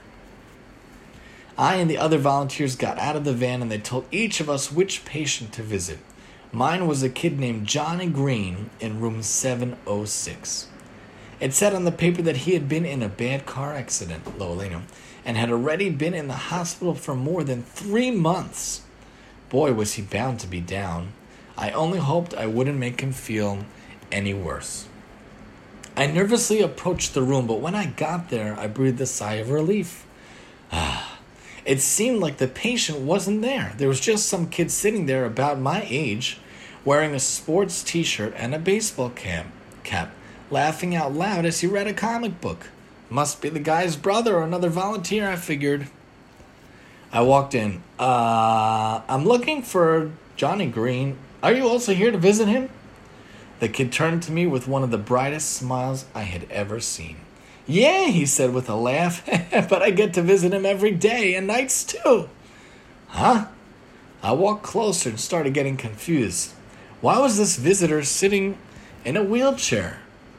[SPEAKER 1] I and the other volunteers got out of the van and they told each of us which patient to visit. Mine was a kid named Johnny Green in room seven oh six. It said on the paper that he had been in a bad car accident, Lowellino, and had already been in the hospital for more than three months. Boy, was he bound to be down. I only hoped I wouldn't make him feel any worse. I nervously approached the room, but when I got there, I breathed a sigh of relief. Ah, it seemed like the patient wasn't there. There was just some kid sitting there about my age, wearing a sports t-shirt and a baseball cap, cap, laughing out loud as he read a comic book. Must be the guy's brother or another volunteer, I figured. I walked in. Uh, I'm looking for Johnny Green. Are you also here to visit him? The kid turned to me with one of the brightest smiles I had ever seen. Yeah, he said with a laugh, but I get to visit him every day and nights too. Huh? I walked closer and started getting confused. Why was this visitor sitting in a wheelchair?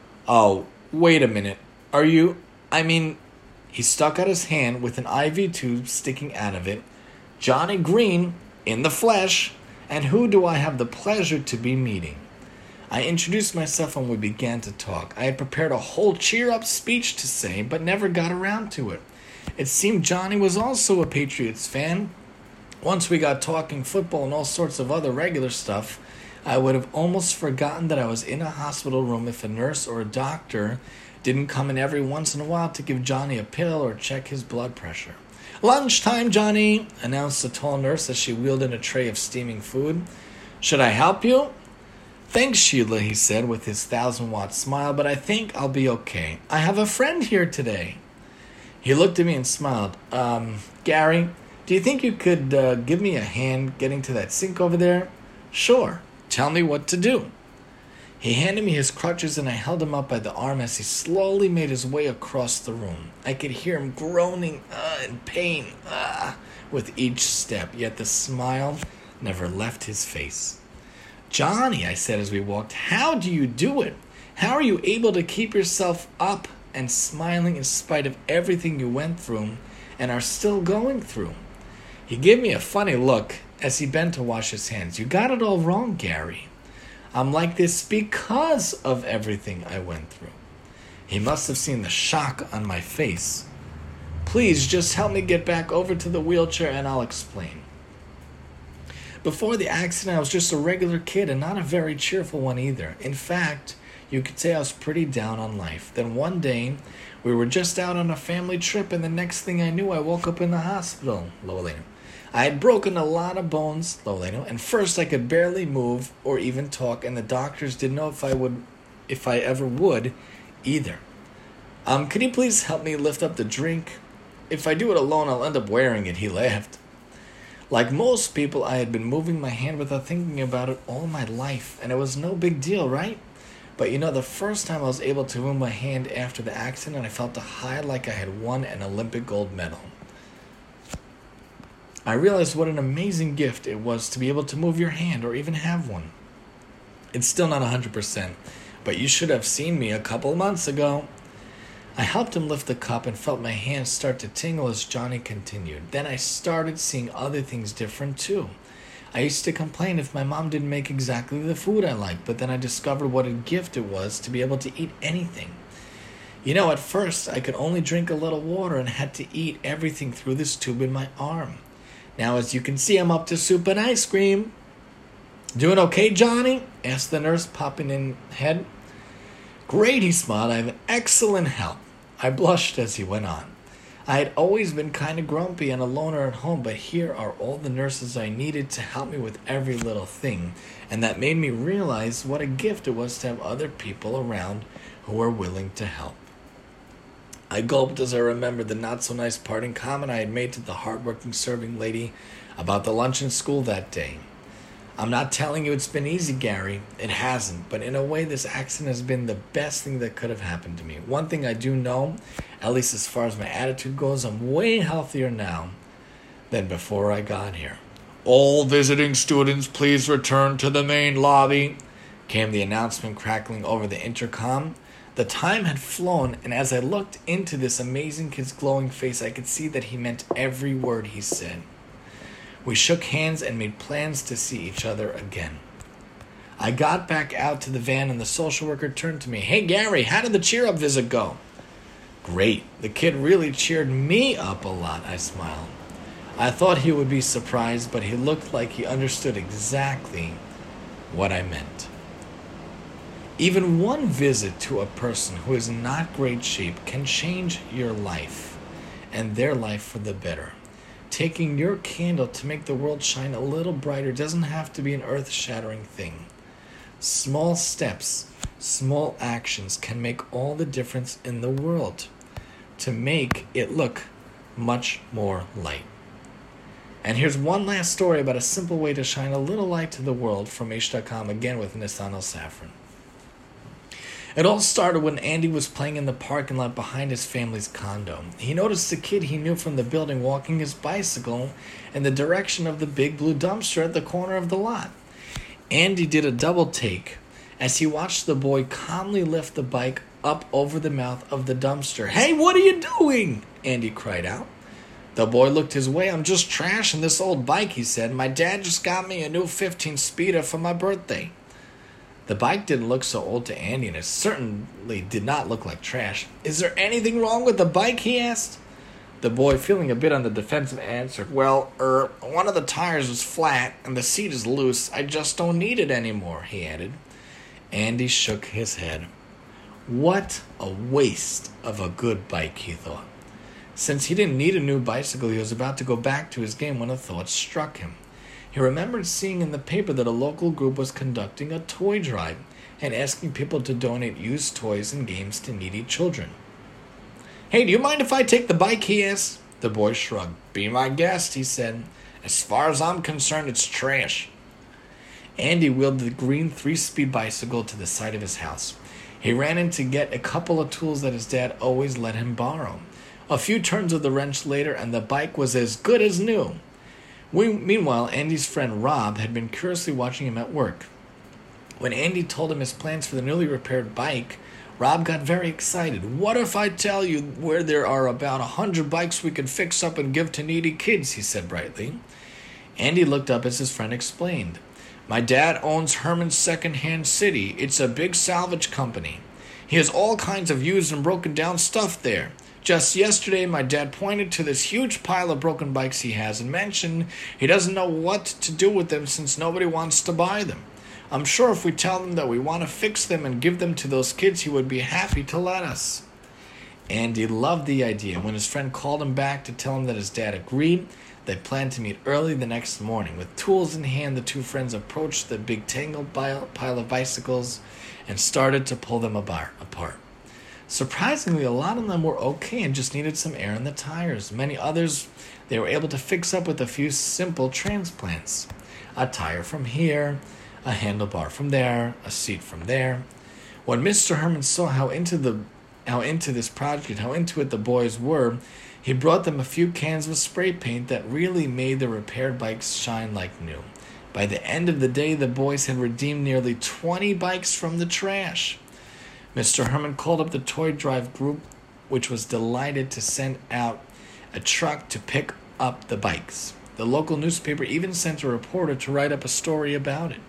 [SPEAKER 1] Oh, wait a minute. Are you... I mean... He stuck out his hand with an I V tube sticking out of it. Johnny Green, in the flesh. And who do I have the pleasure to be meeting? I introduced myself and we began to talk. I had prepared a whole cheer-up speech to say, but never got around to it. It seemed Johnny was also a Patriots fan. Once we got talking football and all sorts of other regular stuff, I would have almost forgotten that I was in a hospital room if a nurse or a doctor didn't come in every once in a while to give Johnny a pill or check his blood pressure. Lunchtime, Johnny, announced a tall nurse as she wheeled in a tray of steaming food. Should I help you? Thanks, Sheila, he said with his thousand-watt smile, but I think I'll be okay. I have a friend here today. He looked at me and smiled. Um, Gary, do you think you could uh, give me a hand getting to that sink over there? Sure. Tell me what to do. He handed me his crutches and I held him up by the arm as he slowly made his way across the room. I could hear him groaning uh, in pain uh, with each step, yet the smile never left his face. Johnny, I said as we walked, how do you do it? How are you able to keep yourself up and smiling in spite of everything you went through and are still going through? He gave me a funny look as he bent to wash his hands. You got it all wrong, Gary. I'm like this because of everything I went through. He must have seen the shock on my face. Please just help me get back over to the wheelchair and I'll explain. Before the accident, I was just a regular kid and not a very cheerful one either. In fact, you could say I was pretty down on life. Then one day, we were just out on a family trip and the next thing I knew, I woke up in the hospital, Lowellino. I had broken a lot of bones, Lowellino, and first I could barely move or even talk, and the doctors didn't know if I would, if I ever would, either. Um, could you please help me lift up the drink? If I do it alone, I'll end up wearing it, he laughed. Like most people, I had been moving my hand without thinking about it all my life, and it was no big deal, right? But you know, the first time I was able to move my hand after the accident, I felt a high like I had won an Olympic gold medal. I realized what an amazing gift it was to be able to move your hand or even have one. It's still not one hundred percent, but you should have seen me a couple months ago. I helped him lift the cup and felt my hands start to tingle as Johnny continued. Then I started seeing other things different too. I used to complain if my mom didn't make exactly the food I liked, but then I discovered what a gift it was to be able to eat anything. You know, at first I could only drink a little water and had to eat everything through this tube in my arm. Now, as you can see, I'm up to soup and ice cream. Doing okay, Johnny? Asked the nurse, popping in head. Great, he smiled. I have an excellent health. I blushed as he went on. I had always been kind of grumpy and a loner at home, but here are all the nurses I needed to help me with every little thing, and that made me realize what a gift it was to have other people around who were willing to help. I gulped as I remembered the not-so-nice parting comment I had made to the hard-working serving lady about the lunch in school that day. I'm not telling you it's been easy, Gary. It hasn't. But in a way, this accident has been the best thing that could have happened to me. One thing I do know, at least as far as my attitude goes, I'm way healthier now than before I got here. All visiting students, please return to the main lobby, came the announcement crackling over the intercom. The time had flown, and as I looked into this amazing kid's glowing face, I could see that he meant every word he said. We shook hands and made plans to see each other again. I got back out to the van, and the social worker turned to me. Hey, Gary, how did the cheer-up visit go? Great. The kid really cheered me up a lot, I smiled. I thought he would be surprised, but he looked like he understood exactly what I meant. Even one visit to a person who is in not great shape can change your life and their life for the better. Taking your candle to make the world shine a little brighter doesn't have to be an earth-shattering thing. Small steps, small actions can make all the difference in the world to make it look much more light. And here's one last story about a simple way to shine a little light to the world from H dot com, again with Nissan El-Safran. It all started when Andy was playing in the parking lot behind his family's condo. He noticed a kid he knew from the building walking his bicycle in the direction of the big blue dumpster at the corner of the lot. Andy did a double take as he watched the boy calmly lift the bike up over the mouth of the dumpster. Hey, what are you doing? Andy cried out. The boy looked his way. I'm just trashing this old bike, he said. My dad just got me a new fifteen speeder for my birthday. The bike didn't look so old to Andy, and it certainly did not look like trash. Is there anything wrong with the bike, he asked. The boy, feeling a bit on the defensive, answered, Well, er, one of the tires is flat, and the seat is loose. I just don't need it anymore, he added. Andy shook his head. What a waste of a good bike, he thought. Since he didn't need a new bicycle, he was about to go back to his game when a thought struck him. He remembered seeing in the paper that a local group was conducting a toy drive and asking people to donate used toys and games to needy children. Hey, do you mind if I take the bike, he asked. The boy shrugged. Be my guest, he said. As far as I'm concerned, it's trash. Andy wheeled the green three-speed bicycle to the side of his house. He ran in to get a couple of tools that his dad always let him borrow. A few turns of the wrench later, and the bike was as good as new. We, meanwhile, Andy's friend Rob had been curiously watching him at work. When Andy told him his plans for the newly repaired bike, Rob got very excited. What if I tell you where there are about a hundred bikes we could fix up and give to needy kids, he said brightly. Andy looked up as his friend explained. My dad owns Herman's Second-Hand City. It's a big salvage company. He has all kinds of used and broken down stuff there. Just yesterday, my dad pointed to this huge pile of broken bikes he has and mentioned he doesn't know what to do with them since nobody wants to buy them. I'm sure if we tell him that we want to fix them and give them to those kids, he would be happy to let us. Andy loved the idea. When his friend called him back to tell him that his dad agreed, they planned to meet early the next morning. With tools in hand, the two friends approached the big tangled pile of bicycles and started to pull them apart. Surprisingly, a lot of them were okay and just needed some air in the tires. Many others they were able to fix up with a few simple transplants. A tire from here, a handlebar from there, a seat from there. When Mister Herman saw how into the how into this project, how into it the boys were, he brought them a few cans of spray paint that really made the repaired bikes shine like new. By the end of the day, the boys had redeemed nearly twenty bikes from the trash. Mister Herman called up the toy drive group, which was delighted to send out a truck to pick up the bikes. The local newspaper even sent a reporter to write up a story about it.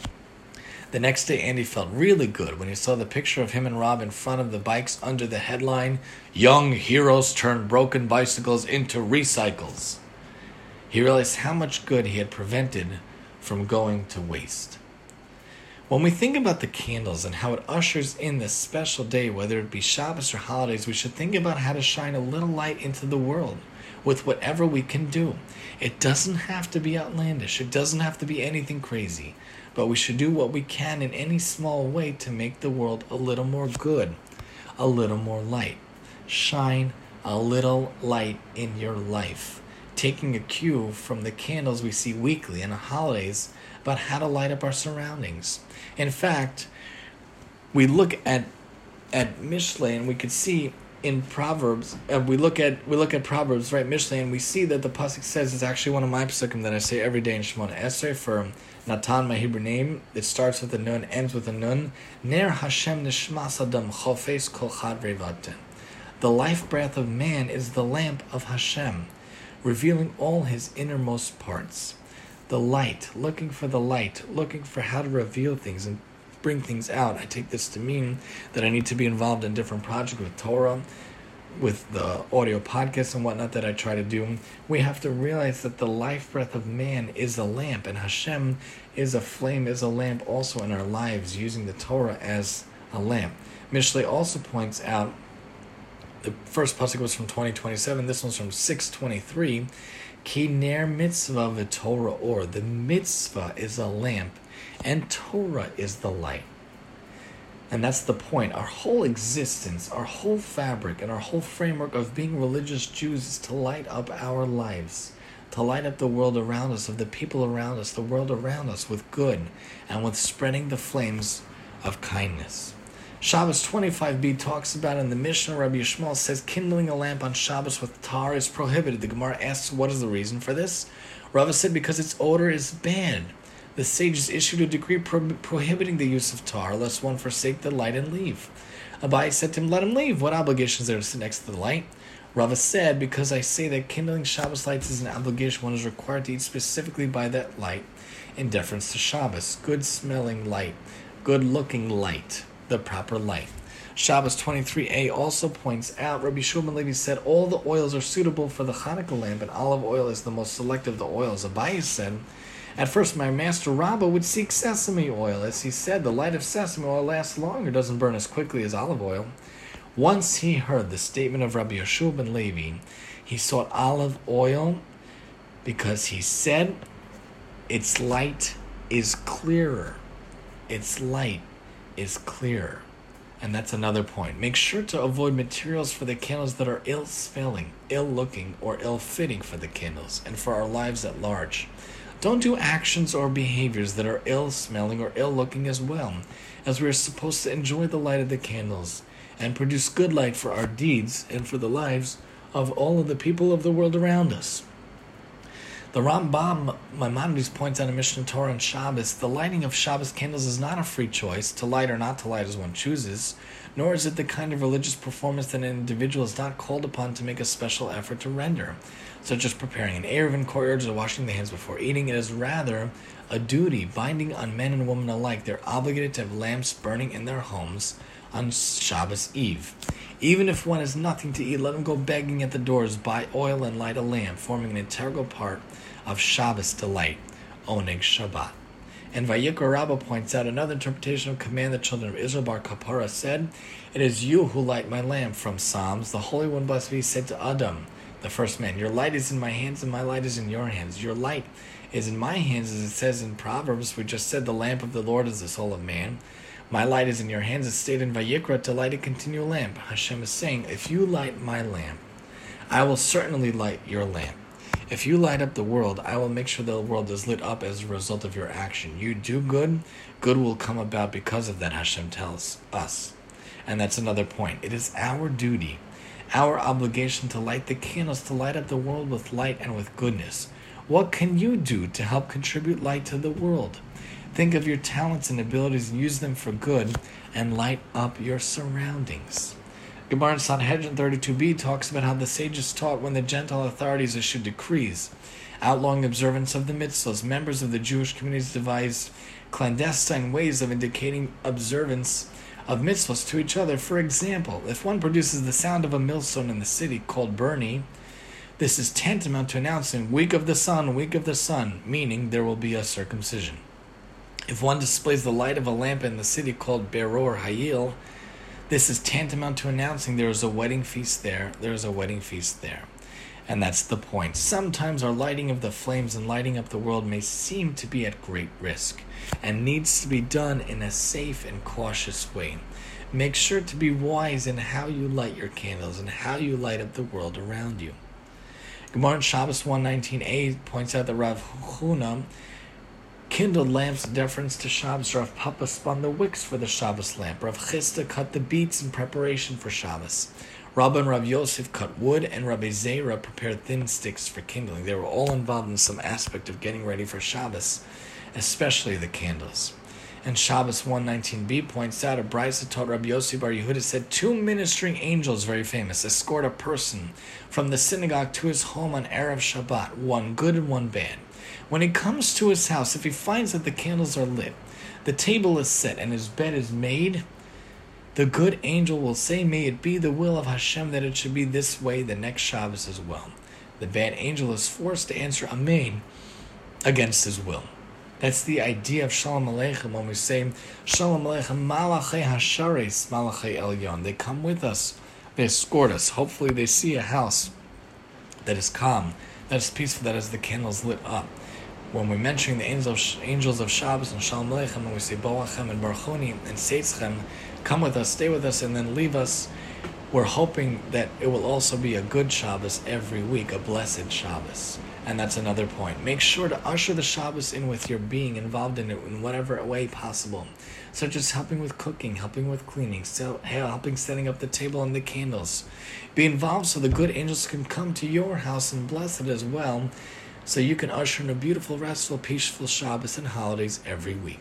[SPEAKER 1] The next day, Andy felt really good when he saw the picture of him and Rob in front of the bikes under the headline, Young Heroes Turn Broken Bicycles into Recycles. He realized how much good he had prevented from going to waste. When we think about the candles and how it ushers in this special day, whether it be Shabbos or holidays, we should think about how to shine a little light into the world with whatever we can do. It doesn't have to be outlandish. It doesn't have to be anything crazy. But we should do what we can in any small way to make the world a little more good, a little more light. Shine a little light in your life. Taking a cue from the candles we see weekly and the holidays about how to light up our surroundings. In fact, we look at at Mishlei and we could see in Proverbs, uh, we look at we look at Proverbs, right, Mishlei, and we see that the pasuk says, it's actually one of my pasukim that I say every day in Shemona Esrei for Natan, my Hebrew name. It starts with a nun, ends with a nun. Ner Hashem nishmas adam chofes kol chad revaten. The life breath of man is the lamp of Hashem, revealing all his innermost parts. The light, looking for the light, looking for how to reveal things and bring things out. I take this to mean that I need to be involved in different projects with Torah, with the audio podcasts and whatnot that I try to do. We have to realize that the life breath of man is a lamp, and Hashem is a flame, is a lamp also in our lives, using the Torah as a lamp. Mishlei also points out, the first pasuk was from twenty twenty-seven, this one's from six twenty-three, Ki ner mitzvah v'Torah or. The mitzvah is a lamp, and Torah is the light. And that's the point. Our whole existence, our whole fabric, and our whole framework of being religious Jews is to light up our lives, to light up the world around us, of the people around us, the world around us with good, and with spreading the flames of kindness. Shabbos twenty-five b talks about in the Mishnah, Rabbi Yishmael says, kindling a lamp on Shabbos with tar is prohibited. The Gemara asks, what is the reason for this? Rava said, because its odor is bad. The sages issued a decree pro- prohibiting the use of tar, lest one forsake the light and leave. Abai said to him, let him leave. What obligation is there to sit next to the light? Rava said, because I say that kindling Shabbos lights is an obligation, one is required to eat specifically by that light in deference to Shabbos. Good-smelling light, good-looking light, the proper light. Shabbos twenty-three a also points out, Rabbi Shulman Levi said, all the oils are suitable for the Hanukkah lamp, and olive oil is the most select of the oils. Abai said, at first my master Rabbah would seek sesame oil. As he said, the light of sesame oil lasts longer, doesn't burn as quickly as olive oil. Once he heard the statement of Rabbi Yehoshua ben Levi, he sought olive oil because he said, its light is clearer. Its light is clearer. And that's another point. Make sure to avoid materials for the candles that are ill-smelling, ill-looking, or ill-fitting for the candles and for our lives at large. Don't do actions or behaviors that are ill-smelling or ill-looking as well, as we are supposed to enjoy the light of the candles and produce good light for our deeds and for the lives of all of the people of the world around us. The Rambam Maimonides points out in Mishnah Torah and Shabbos, the lighting of Shabbos candles is not a free choice, to light or not to light as one chooses, nor is it the kind of religious performance that an individual is not called upon to make a special effort to render, such as preparing an erev and courtyards or washing the hands before eating. It is rather a duty binding on men and women alike. They're obligated to have lamps burning in their homes on Shabbos Eve. Even if one has nothing to eat, let him go begging at the doors, buy oil and light a lamp, forming an integral part of Shabbos delight, Oneg Shabbat. And Vayikra Rabbah points out another interpretation of command the children of Israel. Bar Kapara said, it is you who light my lamp. From Psalms, the Holy One blessed be said to Adam, the first man, your light is in my hands and my light is in your hands. Your light is in my hands, as it says in Proverbs. We just said the lamp of the Lord is the soul of man. My light is in your hands. It stated in Vayikra to light a continual lamp. Hashem is saying, if you light my lamp, I will certainly light your lamp. If you light up the world, I will make sure the world is lit up as a result of your action. You do good, good will come about because of that, Hashem tells us. And that's another point. It is our duty, our obligation to light the candles, to light up the world with light and with goodness. What can you do to help contribute light to the world? Think of your talents and abilities and use them for good, and light up your surroundings. Gemara in Sanhedrin thirty-two b talks about how the sages taught when the Gentile authorities issued decrees outlawing observance of the mitzvahs, members of the Jewish communities devised clandestine ways of indicating observance of mitzvahs to each other. For example, if one produces the sound of a millstone in the city called Bernie, this is tantamount to announcing week of the sun, week of the sun, meaning there will be a circumcision. If one displays the light of a lamp in the city called Beror Hayil, this is tantamount to announcing there is a wedding feast there, there is a wedding feast there. And that's the point. Sometimes our lighting of the flames and lighting up the world may seem to be at great risk and needs to be done in a safe and cautious way. Make sure to be wise in how you light your candles and how you light up the world around you. Gemara in Shabbos one nineteen a points out that Rav Huna kindled lamps in deference to Shabbos. Rav Papa spun the wicks for the Shabbos lamp. Rav Chisda cut the beets in preparation for Shabbos. Rabba and Rav Yosef cut wood, and Rabbi Zera prepared thin sticks for kindling. They were all involved in some aspect of getting ready for Shabbos, especially the candles. And Shabbos one nineteen b points out, a Brisa taught Rabbi Yossi Bar Yehuda said, two ministering angels, very famous, escort a person from the synagogue to his home on Erev Shabbat, one good and one bad. When he comes to his house, if he finds that the candles are lit, the table is set, and his bed is made, the good angel will say, may it be the will of Hashem that it should be this way the next Shabbos as well. The bad angel is forced to answer Amen against his will. That's the idea of Shalom Aleichem when we say, Shalom Aleichem, Malachei Hashares, Malachei Elyon. They come with us, they escort us. Hopefully they see a house that is calm, that is peaceful, that has the candles lit up. When we're mentioning the angels, angels of Shabbos and Shalom Aleichem, when we say Boachem and Barchoni and Seitzchem, come with us, stay with us, and then leave us, we're hoping that it will also be a good Shabbos every week, a blessed Shabbos. And that's another point. Make sure to usher the Shabbos in with your being involved in it in whatever way possible, such as helping with cooking, helping with cleaning, helping setting up the table and the candles. Be involved so the good angels can come to your house and bless it as well, so you can usher in a beautiful, restful, peaceful Shabbos and holidays every week.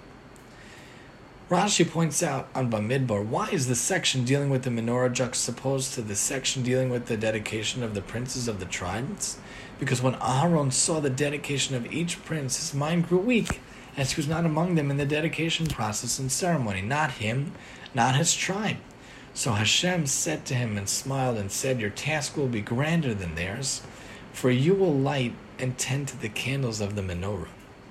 [SPEAKER 1] Rashi points out on Bamidbar, why is the section dealing with the menorah juxtaposed to the section dealing with the dedication of the princes of the tribes? Because when Aharon saw the dedication of each prince, his mind grew weak, as he was not among them in the dedication process and ceremony, not him, not his tribe. So Hashem said to him and smiled and said, your task will be grander than theirs, for you will light and tend to the candles of the menorah,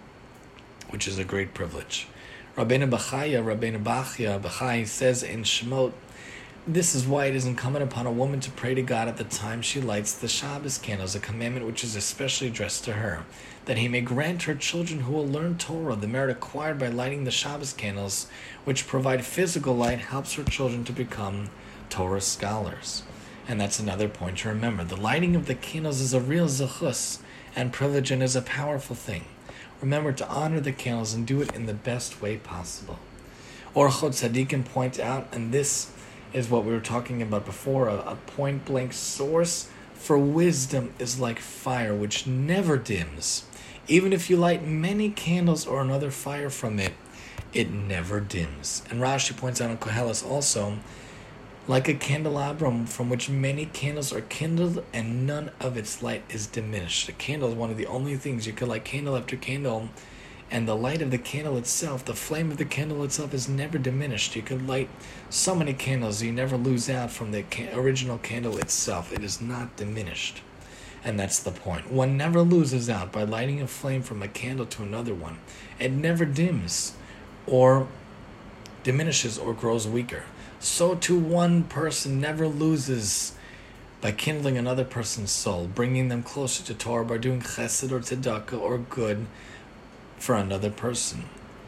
[SPEAKER 1] which is a great privilege. Rabbeinu Bachaya, Rabbeinu Bachya, Bachai says in Shemot, this is why it is incumbent upon a woman to pray to God at the time she lights the Shabbos candles, a commandment which is especially addressed to her, that he may grant her children who will learn Torah. The merit acquired by lighting the Shabbos candles, which provide physical light, helps her children to become Torah scholars. And that's another point to remember. The lighting of the candles is a real zechus and privilege and is a powerful thing. Remember to honor the candles and do it in the best way possible. Orchot Tzadikim point out, and this is what we were talking about before, a, a point-blank source for wisdom is like fire, which never dims. Even if you light many candles or another fire from it, it never dims. And Rashi points out in Koheles also, like a candelabrum from which many candles are kindled and none of its light is diminished. A candle is one of the only things you could light candle after candle, and the light of the candle itself, the flame of the candle itself, is never diminished. You could light so many candles, you never lose out from the ca- original candle itself. It is not diminished. And that's the point. One never loses out by lighting a flame from a candle to another one. It never dims or diminishes or grows weaker. So too one person never loses by kindling another person's soul, bringing them closer to Torah by doing chesed or tzedakah or good for another person,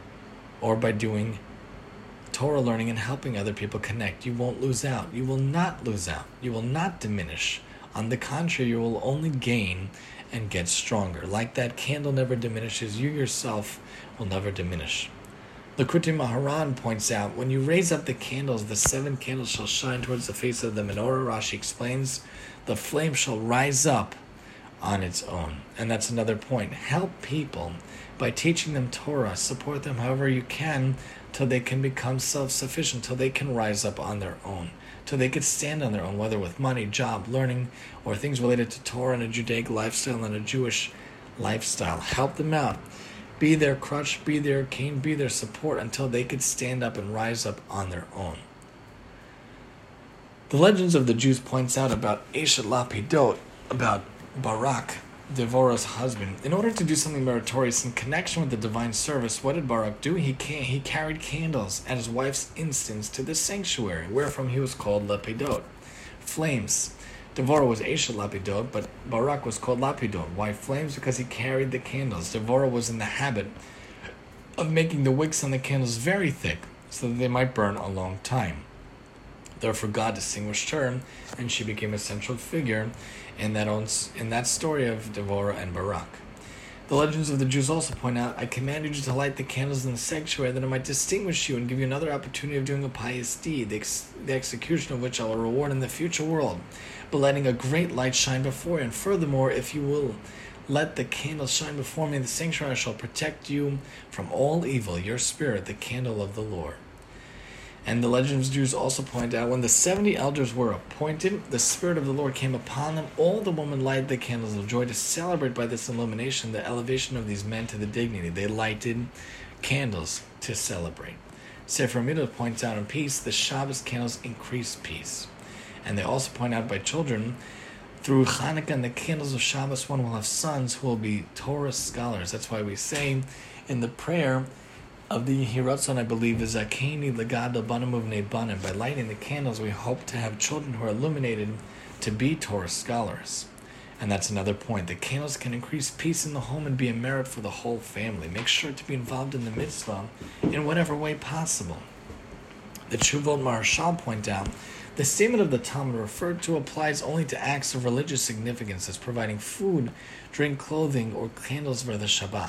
[SPEAKER 1] or by doing Torah learning and helping other people connect. You won't lose out. You will not lose out. You will not diminish. On the contrary, you will only gain and get stronger. Like that candle never diminishes, you yourself will never diminish. Likutei Moharan points out, when you raise up the candles, the seven candles shall shine towards the face of the menorah. Rashi explains, the flame shall rise up on its own. And that's another point. Help people by teaching them Torah. Support them however you can till they can become self-sufficient, till they can rise up on their own, till they can stand on their own, whether with money, job, learning, or things related to Torah and a Judaic lifestyle and a Jewish lifestyle. Help them out. Be their crutch, be their cane, be their support until they could stand up and rise up on their own. The Legends of the Jews points out about Eshet Lapidot, about Barak, Devorah's husband. In order to do something meritorious in connection with the divine service, what did Barak do? He can, he carried candles at his wife's instance to the sanctuary, wherefrom he was called Lapidot, flames. Devorah was Eshet Lapidot, but Barak was called Lapidot. Why flames? Because he carried the candles. Devorah was in the habit of making the wicks on the candles very thick, so that they might burn a long time. Therefore, God distinguished her, and she became a central figure in that, own, in that story of Devorah and Barak. The legends of the Jews also point out, I commanded you to light the candles in the sanctuary that I might distinguish you and give you another opportunity of doing a pious deed, the, ex- the execution of which I will reward in the future world, but letting a great light shine before you. And furthermore, if you will let the candles shine before me in the sanctuary, I shall protect you from all evil, your spirit, the candle of the Lord. And the legends of Jews also point out, when the seventy elders were appointed, the Spirit of the Lord came upon them. All the women lighted the candles of joy to celebrate by this illumination the elevation of these men to the dignity. They lighted candles to celebrate. Sefer Midah points out in peace, the Shabbos candles increase peace. And they also point out by children, through Hanukkah and the candles of Shabbos, one will have sons who will be Torah scholars. That's why we say in the prayer of the Yehiratzon, I believe, is Akeni Legada Banim Uvnei Banim. By lighting the candles, we hope to have children who are illuminated to be Torah scholars. And that's another point. The candles can increase peace in the home and be a merit for the whole family. Make sure to be involved in the mitzvah in whatever way possible. The Tshuvot Maharshal point out, the statement of the Talmud referred to applies only to acts of religious significance, as providing food, drink, clothing, or candles for the Shabbat.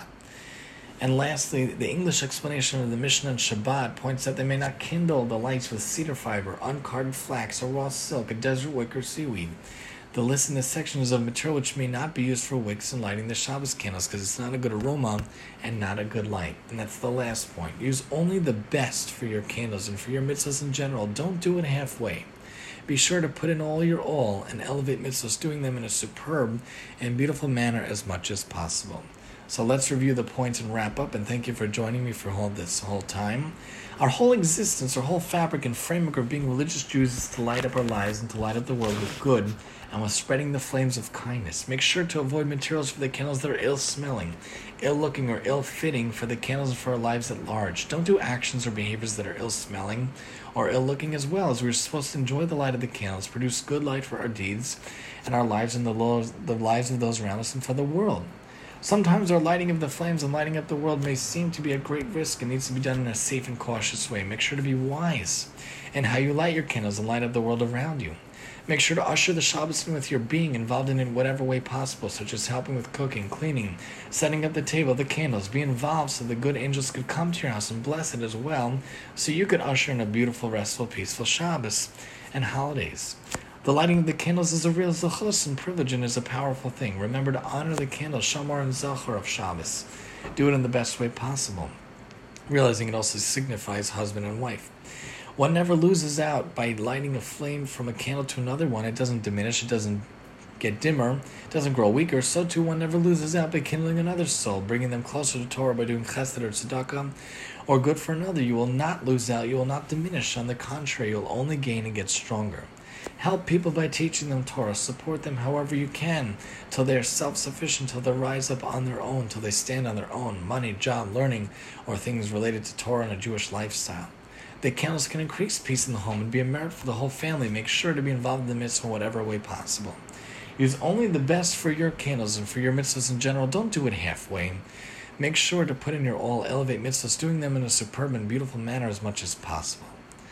[SPEAKER 1] And lastly, the English explanation of the Mishnah on Shabbat points out they may not kindle the lights with cedar fiber, uncarded flax, or raw silk, a desert wick, or seaweed. The list in this section is of material which may not be used for wicks and lighting the Shabbos candles because it's not a good aroma and not a good light. And that's the last point. Use only the best for your candles and for your mitzvahs in general. Don't do it halfway. Be sure to put in all your all and elevate mitzvahs, doing them in a superb and beautiful manner as much as possible. So let's review the points and wrap up, and thank you for joining me for all this whole time. Our whole existence, our whole fabric and framework of being religious Jews is to light up our lives and to light up the world with good and with spreading the flames of kindness. Make sure to avoid materials for the candles that are ill-smelling, ill-looking, or ill-fitting for the candles and for our lives at large. Don't do actions or behaviors that are ill-smelling or ill-looking as well, as we're supposed to enjoy the light of the candles, produce good light for our deeds and our lives and the, lo- the lives of those around us and for the world. Sometimes our lighting of the flames and lighting up the world may seem to be a great risk and needs to be done in a safe and cautious way. Make sure to be wise in how you light your candles and light up the world around you. Make sure to usher the Shabbos in with your being, involved in it in whatever way possible, such as helping with cooking, cleaning, setting up the table, the candles. Be involved so the good angels could come to your house and bless it as well, so you could usher in a beautiful, restful, peaceful Shabbos and holidays. The lighting of the candles is a real zechus and privilege and is a powerful thing. Remember to honor the candles, shamar and zachar of Shabbos. Do it in the best way possible, realizing it also signifies husband and wife. One never loses out by lighting a flame from a candle to another one. It doesn't diminish, it doesn't get dimmer, it doesn't grow weaker. So too one never loses out by kindling another soul, bringing them closer to Torah by doing chesed or tzedakah, or good for another. You will not lose out, you will not diminish. On the contrary, you will only gain and get stronger. Help people by teaching them Torah. Support them however you can, till they are self-sufficient, till they rise up on their own, till they stand on their own, money, job, learning, or things related to Torah and a Jewish lifestyle. The candles can increase peace in the home and be a merit for the whole family. Make sure to be involved in the mitzvah in whatever way possible. Use only the best for your candles and for your mitzvahs in general. Don't do it halfway. Make sure to put in your all, elevate mitzvahs, doing them in a superb and beautiful manner as much as possible.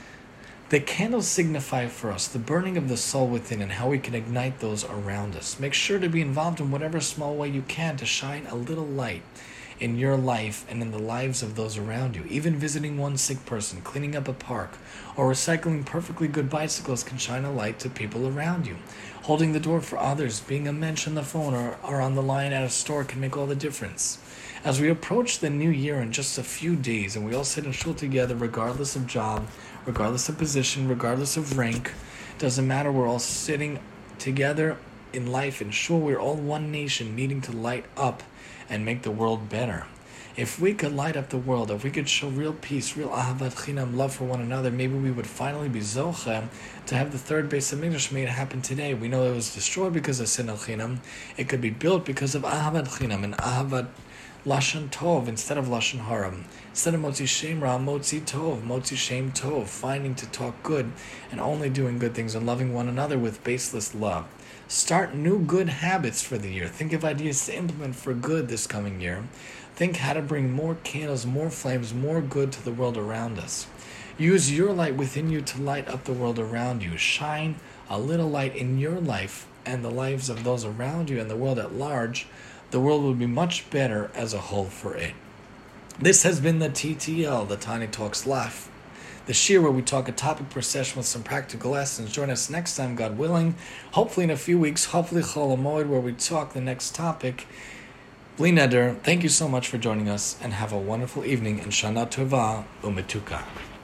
[SPEAKER 1] The candles signify for us the burning of the soul within and how we can ignite those around us. Make sure to be involved in whatever small way you can to shine a little light in your life and in the lives of those around you. Even visiting one sick person, cleaning up a park, or recycling perfectly good bicycles can shine a light to people around you. Holding the door for others, being a mensch on the phone or, or on the line at a store can make all the difference. As we approach the new year in just a few days and we all sit in shul together regardless of job, regardless of position, regardless of rank, doesn't matter, we're all sitting together in life in shul. We're all one nation needing to light up and make the world better. If we could light up the world, if we could show real peace, real ahavat chinam, love for one another, maybe we would finally be zoche to have the third Beis Hamikdash made happen today. We know it was destroyed because of sin al chinam. It could be built because of ahavat chinam and ahavat lashon tov instead of lashon haram. Instead of motzi shem ra, motzi tov, motzi shem tov, finding to talk good and only doing good things and loving one another with baseless love. Start new good habits for the year. Think of ideas to implement for good this coming year. Think how to bring more candles, more flames, more good to the world around us. Use your light within you to light up the world around you. Shine a little light in your life and the lives of those around you and the world at large, the world would be much better as a whole for it. This has been the T T L, the Tani Talks Life, the shir where we talk a topic per session with some practical lessons. Join us next time, God willing, hopefully in a few weeks, hopefully Chol Hamoed, where we talk the next topic. Bli Neder, thank you so much for joining us, and have a wonderful evening, and Shana Tova Umetuka.